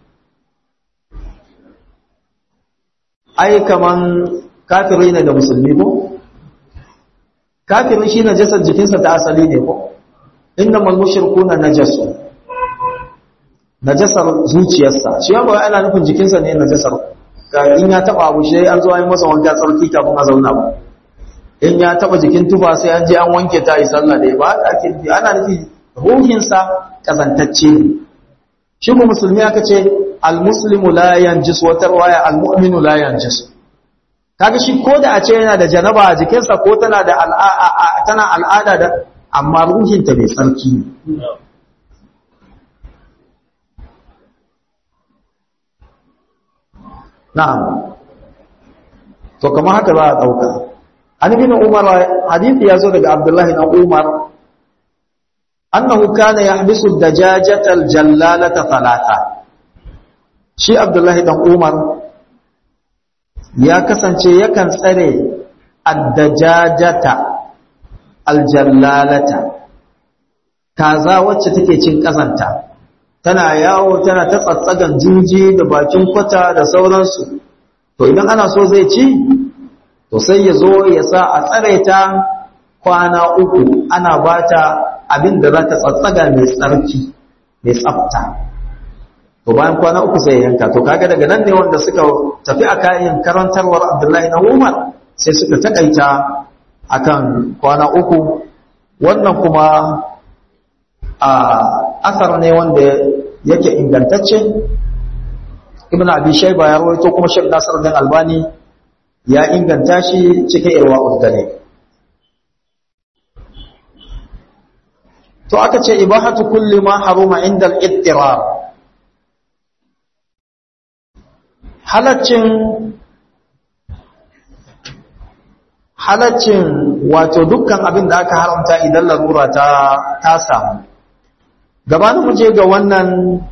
Ai kaman kafiri ne da musulmi ko? Kafirin shi najasar jikinsa ta asali ne ko? Innamal mushrikuna najasun, najasar zuciyarsa, shi ba wai ana nufin jikinsa ne najasar, in ya taba abu shi an zo an yi masa wanka tsarki kafin a zauna ba, in ya taba jikin tufa sai an je an wanke ta yi sallah da ba ake nufi, ana nufi ruhinsa kazantacce ne. Shi ku musulmi aka ce almuslimu la yanjis, wata riwaya almu'minu la yanjis. Kaga shi ko da a ce yana da janaba a jikinsa ko tana da al'ada da, amma ruhinta mai tsarki ne. Na'am. To kamar haka za a dauka. An bin Umar, hadisi ya zo daga Abdullahi na Umar, annahu kana yahbisu dajajata aljallalata thalatha. Shi Abdullahi dan Umar ya kasance yakan tsare addajajata aljallalata, kaza wacce take cin kazanta, tana yawo tana ta tsatsagan juji da bakin kwata da sauransu. To idan ana so zai ci, to sai ya zo ya sa a tsare ta kwana 3, ana bata abin da za ta tsatsaga mai tsarki mai tsafta. To bayan kwana 3 sai ya yanka. To kaga daga nan ne wanda suka tafi a kayan karantarwar Abdullahi na Umar sai suka takaita akan kwana 3. Wannan kuma asar ne wanda yake ingantacce. Ibn Abi Shayba ya rawaito, kuma Sheikh Nasiruddin Albani ya inganta shi cikin Irwaa'ul Galil. To aka ce ibahatu kulli ma haruma inda al-ittirar, halaccin wato dukkan abin da aka haramta idan larura ta samu. Gabanin mu je ga wannan,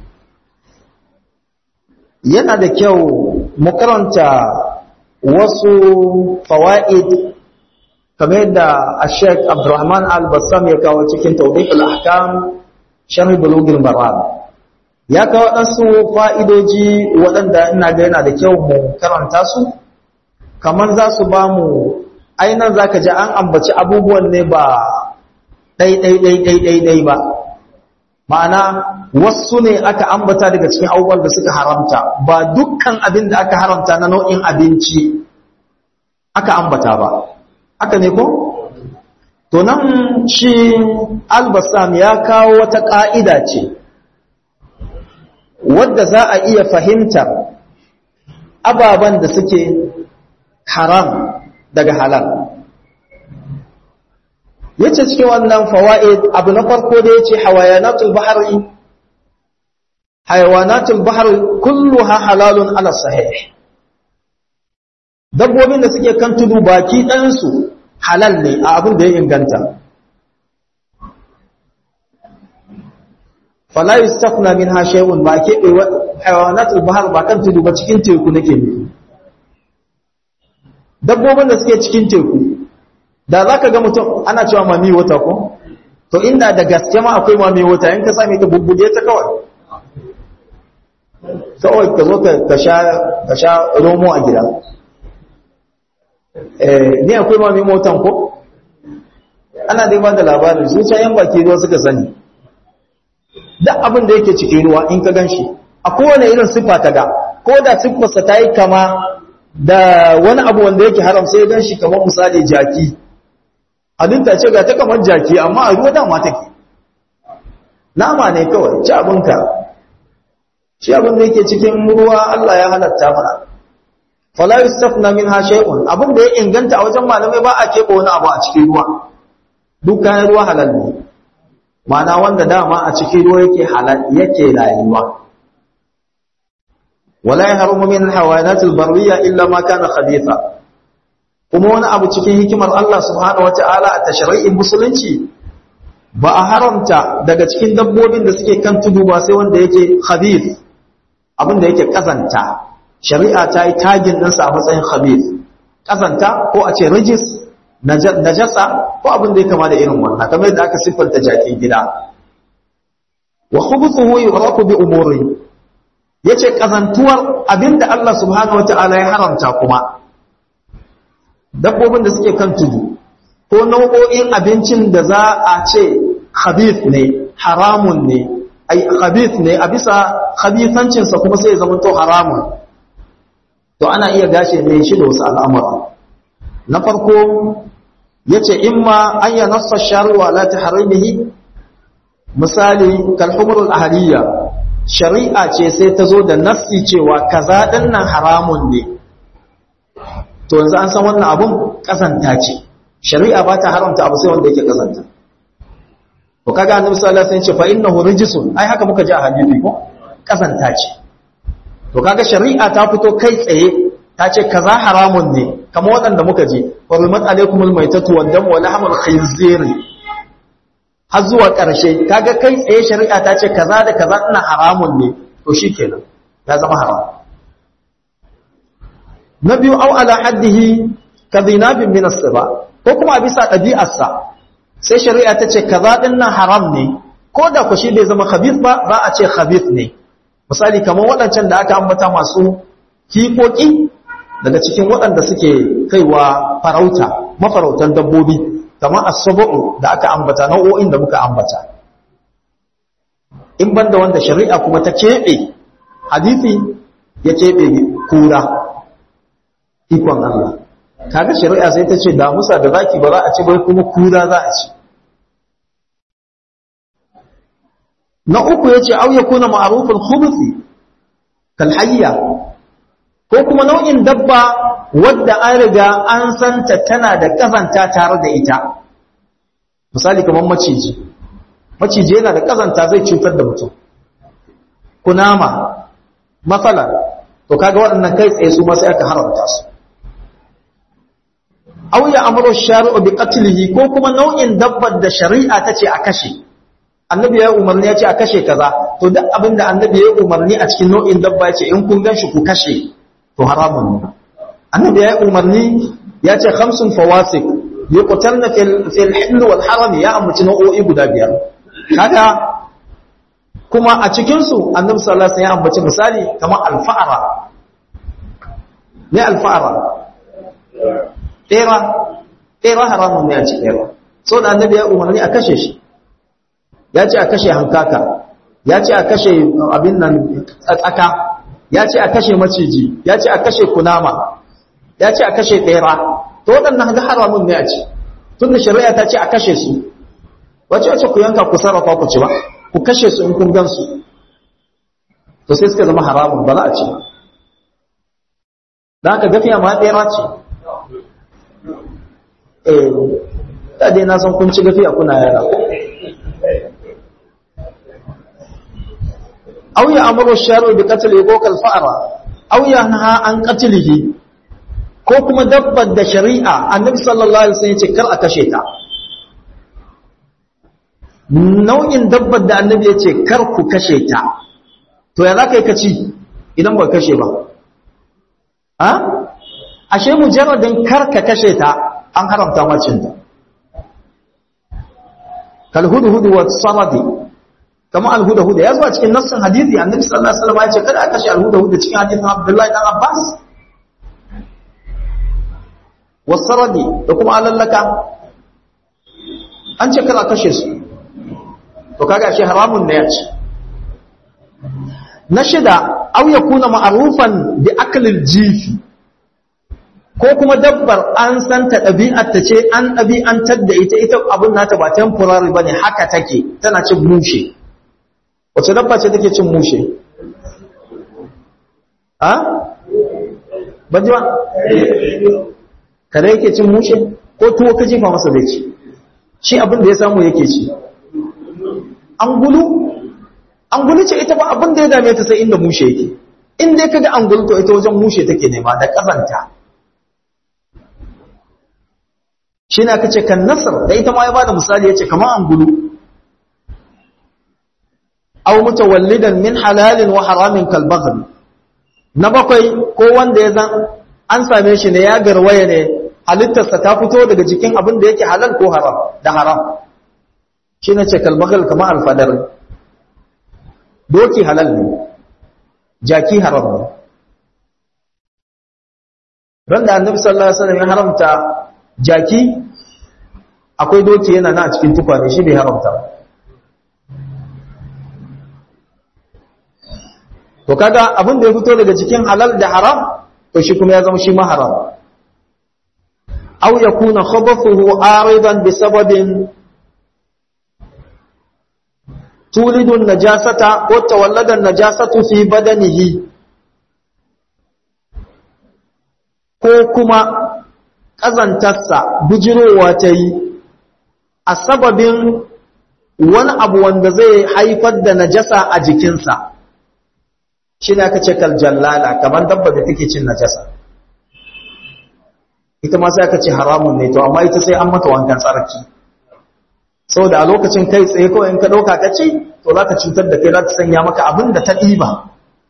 yana da kyau mu karanta wasu fawaid kamar yadda Sheikh Abdurrahman Al-Bassam ya kawo cikin Tawdih al-Ahkam Sharh Bulugh al-Maram. Ya kawo waɗansu fa'idoji waɗanda ina ga yana da kyau mu karanta su, kamar za su ba mu ainihin za ka ji an ambaci abubuwan ne ba ɗai ba. Ma'ana wasu ne aka ambata daga cikin abubuwan da suka haramta, ba dukkan abin da aka haramta na nau'in abinci aka ambata ba. Haka ne ko? To nan shi Al-Bassam ya kawo wata ƙa'ida ce, wadda za a iya fahimtar ababen da suke haram daga halal. Yace cikin wannan fawaid, abu na farko da yace hayawanatul bahri kulluha halalun ala sahih. Dabbobin da suke kan tudu baki ɗayan su halal ne a abin da ya inganta. Fala yustafna minha shay'un, ba ke hayawanatul bahr ba kan tudu ba, cikin teku nake ne. Dabbobin da suke cikin teku, da za ka ga mutum ana cewa mami wata ko? To inda da gaske ma akwai mami wata, in ka sami ka bubbuge ta kawai. Kawai ka zo ka sha romo a gida. Ni akwai mami motan ko? Ana dai ba da labarin, su can baki ruwa suka sani. Duk abin da yake cikin ruwa in ka gan shi, a kowane irin siffa ta ga, ko da siffarsa ta yi kama da wani abu wanda yake haram, sai gan shi kamar misali jaki. Halitta ce ga ta kamar jaki, amma a ruwa dama take. Nama ne kawai, ci abinka. Shi abin da yake cikin ruwa Allah ya halatta mana. Fala yustafna minha shay'un, abin da ya inganta a wajen malamai ba a keɓe wani abu a cikin ruwa. Duk kayan ruwa halal ne. ma'ana wanda dama a cikin ruwa yake rayuwa. wala yahrumu min alhayawanat albarriya illa ma kana khabitha, kuma wani abu cikin hikimar Allah subhanahu wataala a tashri'in musulunci ba a haramta daga cikin dabbobin da suke kan tudu ba sai wanda yake khabith, abin da yake kazanta. Shari'a ta yi tagin ɗinsa a matsayin khabith, kazanta ko a ce rijis, najasa ko abin da ya kama da irin wannan, kamar yadda aka siffanta jakin gida. Wa khubuthuhu yughraku bi umuri, yace kazantuwar abinda Allah subhanahu wataala ya haramta kuma dabbobin da suke kan tudu ko nau'o'in abincin da za a ce khabith ne, haramun ne, ai khabith ne a bisa khabithancin sa kuma sai ya zama to haramun, to ana iya gashe ne shi da wasu al'amura. Na farko yace imma an yanassa shar'u ala tahrimihi, misali kal humrul ahliya, shari'a ce sai ta zo da nassi cewa kaza din nan haramun ne, to yanzu an san wannan abun kazanta ce. Shari'a ba ta haramta abu sai wanda yake kazanta. To kaga annabi sallallahu alaihi wasallam ce fa innahu rijsun, ai haka muka ji a hadisi ko kazanta ce. To kaga shari'a ta fito kai tsaye ta ce kaza haramun ne, kamar waɗanda muka ji hurmat alaikumul maitatu wad damu wa lahmul khinzir har zuwa ƙarshe. Kaga kai tsaye shari'a ta ce kaza da kaza ina haramun ne, to shikenan ya zama haram. Na biyu au ala haddihi kadhinabin min as-siba, ko kuma a bisa ɗabi'arsa sai shari'a ta ce kaza din nan haram ne, ko da ku shi bai zama khabith ba, ba a ce khabith ne. Misali kamar waɗancan da aka ambata masu kifoki daga cikin waɗanda suke kaiwa farauta, mafarautan dabbobi, kamar as-sabu da aka ambata, nau'o'in da muka ambata. In banda wanda shari'a kuma ta keɓe, hadisi ya keɓe kura, ikon Allah. Kaga shari'a sai ta ce damusa da zaki ba za a ci bai, kuma kura za a ci. Na uku yace au yakuna ma'ruful khubuthi kal hayya, ko kuma nau'in dabba wadda an riga an santa tana da kazanta tare da ita. Misali kamar maciji, maciji yana da kazanta zai cutar da mutum. Kunama matsala, to kaga waɗannan kai tsaye su ma sai aka haramta su. Aw ya amuru shari'u bi qatlihi, ko kuma nau'in dabbar da shari'a tace a kashe. Annabi ya umarni ya ce a kashe kaza, to duk abinda annabi ya umarni a cikin nau'in dabba ya ce in kun ganshi ku kashe, to haramun ne. Annabi ya umarni ya ce khamsun fawasiq yuqtalna fil hill wal haram, ya ambaci nau'o'i guda biyar. Kaga kuma a cikin su annabi sallallahu alaihi wasallam ya ambaci misali kamar al-fa'ra. Ne al-fa'ra? Ɗera haramun ne a ci ɗera, so da annabi ya umarni a kashe shi, ya ce a kashe hankaka, ya ce a kashe abin nan tsaka, ya ce a kashe maciji, ya ce a kashe kunama, ya ce a kashe ɗera, to waɗannan ga haramun ne a ci, tun da shari'a ta ce a kashe su, wace ku yanka ku sarrafa ku ci ba, ku kashe su in kun gan su, to sai suka zama haramun ba za a ci ba. Da haka gafiya ma ɗera ce. Da dai na san kun ci gafiya kuna yara. Aw ya amuru sharu bi qatli ko kal fa'ra, aw yanha an qatlihi, ko kuma dabbar da shari'a annabi sallallahu alaihi wasallam ya ce kar a kashe ta. Nau'in dabbar da annabi ya ce kar ku kashe ta, to ya za ka yi ka ci idan ba kashe ba? Ashe mujarradin kar ka kashe ta an haramta macinta. Kalhudu-hudu wa saradi, kama alhuda-huda ya zuwa cikin nassin hadithi annabi sallallahu alaihi wasallam ya ce kada a kashe alhuda-huda cikin hadithin Abdullahi dan Abbas. Wa saradi da kuma alallaka an ce kada a kashe su, to kaga shi haramun ne ya ce. Na shida, aw yakuna ma'rufan bi aklil jifi, ko kuma dabbar an santa ɗabi'arta ce an ɗabi'antar da ita abin nata ba temporary ba ne, haka take tana cin mushe. Wace dabba ce take cin mushe? Ha? Banji ba? Kada yake cin mushe? Ko tuwo ka jefa masa zai ci? Shi abin da ya samu yake ci. angulu ce ita ba abin da ya dame ta sai inda mushe yake. In dai kaga angulu to ita wajen mushe take nema da kazanta. Shi na kace kan nasar da ita ma ya bada misali yace kamar angulu. Aw mutawallidan min halalin wa haramin kal baghl. Na bakwai ko wanda ya zan an same shi ne ya garwaya ne halittarsa ta fito daga jikin abin da yake halal ko haram da haram. Shi na ce kal baghl kamar alfadar. Doki halal ne. Jaki haram ne. Ran da Annabi sallallahu alaihi wasallam ya haramta jaki, akwai doki yana na a cikin tukwane shi bai haramta. To kaga abin da ya fito daga cikin halal da haram to shi kuma ya zama shi ma haram. Aw yakuna khabathuhu aridan bi sababin tulidu an-najasata ko tawallada an-najasatu fi badanihi, ko kuma ƙazantarsa bujirowa ta yi a sababin wani abu wanda zai haifar da najasa a jikinsa. Shi ne aka ce kaljallala, kamar dabba da take cin najasa. Ita ma sai aka ce haramun ne, to amma ita sai an mata wankan tsarki. Saboda a lokacin kai tsaye kawai in ka ɗauka ka ci, to za ka cutar da kai, za ta sanya maka abin da ta ɗiba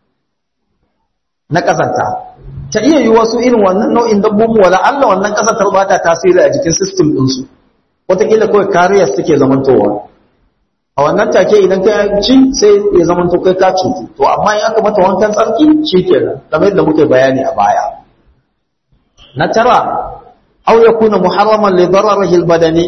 na ƙazanta. Ta iya yi wasu irin wannan nau'in dabbobin wala Allah wannan ƙazantar ba ta tasiri a jikin system ɗinsu. Wataƙila kawai kariyar suke zamantowa. A wannan take idan ka ci sai ya zamanto kai ka cutu. To amma in aka mata wankan tsarki shi kenan, kamar yadda muke bayani a baya. Na tara, aw yakuna muharraman li dararihi al-badani,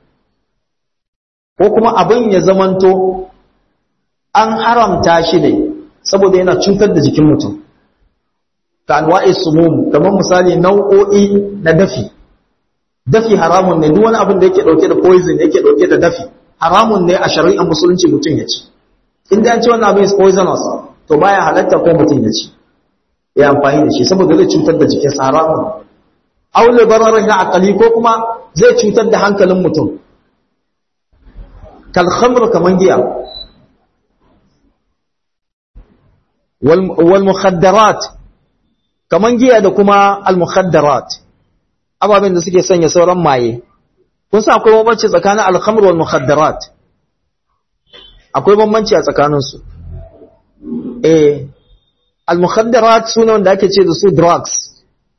ko kuma abin ya zamanto an haramta shi ne saboda yana cutar da jikin mutum. Ka anwa'i sumum, kamar misali nau'o'i na dafi. Dafi haramun ne, duk wani abin da yake dauke da poison yake dauke da dafi haramun ne a shari'ar musulunci mutum ya ci. Inda an ce wannan abin is poisonous, to baya halatta ko mutum ya ci, ya amfani da shi saboda zai cutar da jikinsa, haramun. Aw li dararihi aqli, ko kuma zai cutar da hankalin mutum. Kal khamr, kaman giya. Wal mukhaddarat, kaman giya da kuma al mukhaddarat, ababen da suke sanya sauran maye. Kun san akwai bambanci tsakanin al khamr wal mukhaddarat, akwai bambanci a tsakaninsu. Al mukhaddarat sune wanda ake ce da su drugs.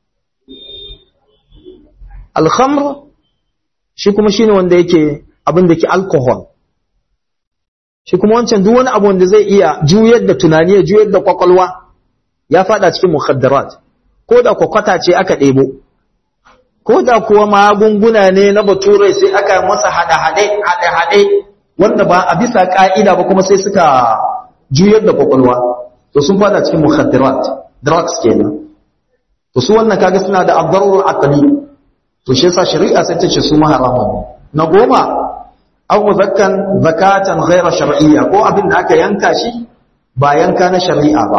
Al khamr shi kuma shine wanda yake abin da ke alcohol. Shi kuma wancan duk wani abu wanda zai iya juyar da tunani, ya juyar da kwakwalwa, ya fada cikin mukhaddarat. Ko da kwakwata ce aka ɗebo, ko da kuwa magunguna ne na bature sai aka masa haɗe-haɗe wanda ba a bisa ƙa'ida ba kuma sai suka juyar da kwakwalwa, to sun fada cikin mukhaddarat, drugs kenan. To su wannan kaga suna da abdarur aqli, to shi yasa shari'a sai ta ce su maharamun. Na goma, aw muzakkan zakatan ghayra shar'iyya, ko abin da aka yanka shi ba yanka na shari'a ba.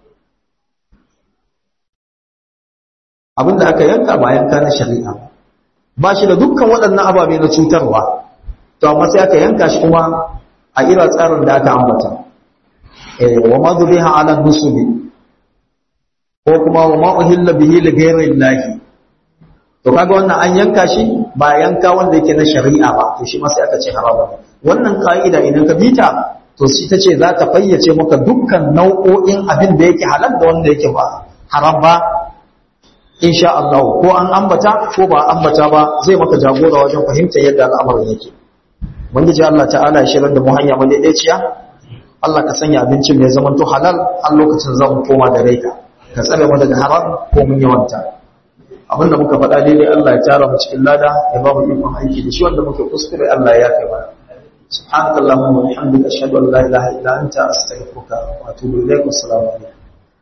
Abin da aka yanka ba yanka na shari'a ba shi da dukkan waɗannan ababe na cutarwa, to amma sai aka yanka shi kuma a irin tsarin da aka ambata. Wa ma dhubiha ala nusubi, ko kuma wa ma uhilla bihi li ghayri llahi. To kaga wannan an yanka shi ba yanka wanda yake na shari'a ba, to shi ma sai aka ce haramun. Wannan ka'ida idan ka bita, to shi tace za ta fayyace maka dukkan nau'o'in abin da yake halal da wanda yake ba haram ba. Insha Allah, ko an ambata ko ba ambata ba, zai maka jagora wajen fahimtar yadda al'amarin yake. Wanda ji Allah ta'ala ya shirar da mu hanya madaidaiciya. Allah ka sanya abincin mai zaman to halal har lokacin zamu koma da raika. Ka tsare mu daga haram ko mun yawanta. Abinda muka faɗa daidai Allah ya tara mu cikin lada, ya ba mu ikon aiki da shi, wanda muke kuskure Allah ya kai mana. Subhanakallahumma wa bihamdika ashhadu an la ilaha illa anta astaghfiruka wa atubu ilaik. Assalamu alaikum.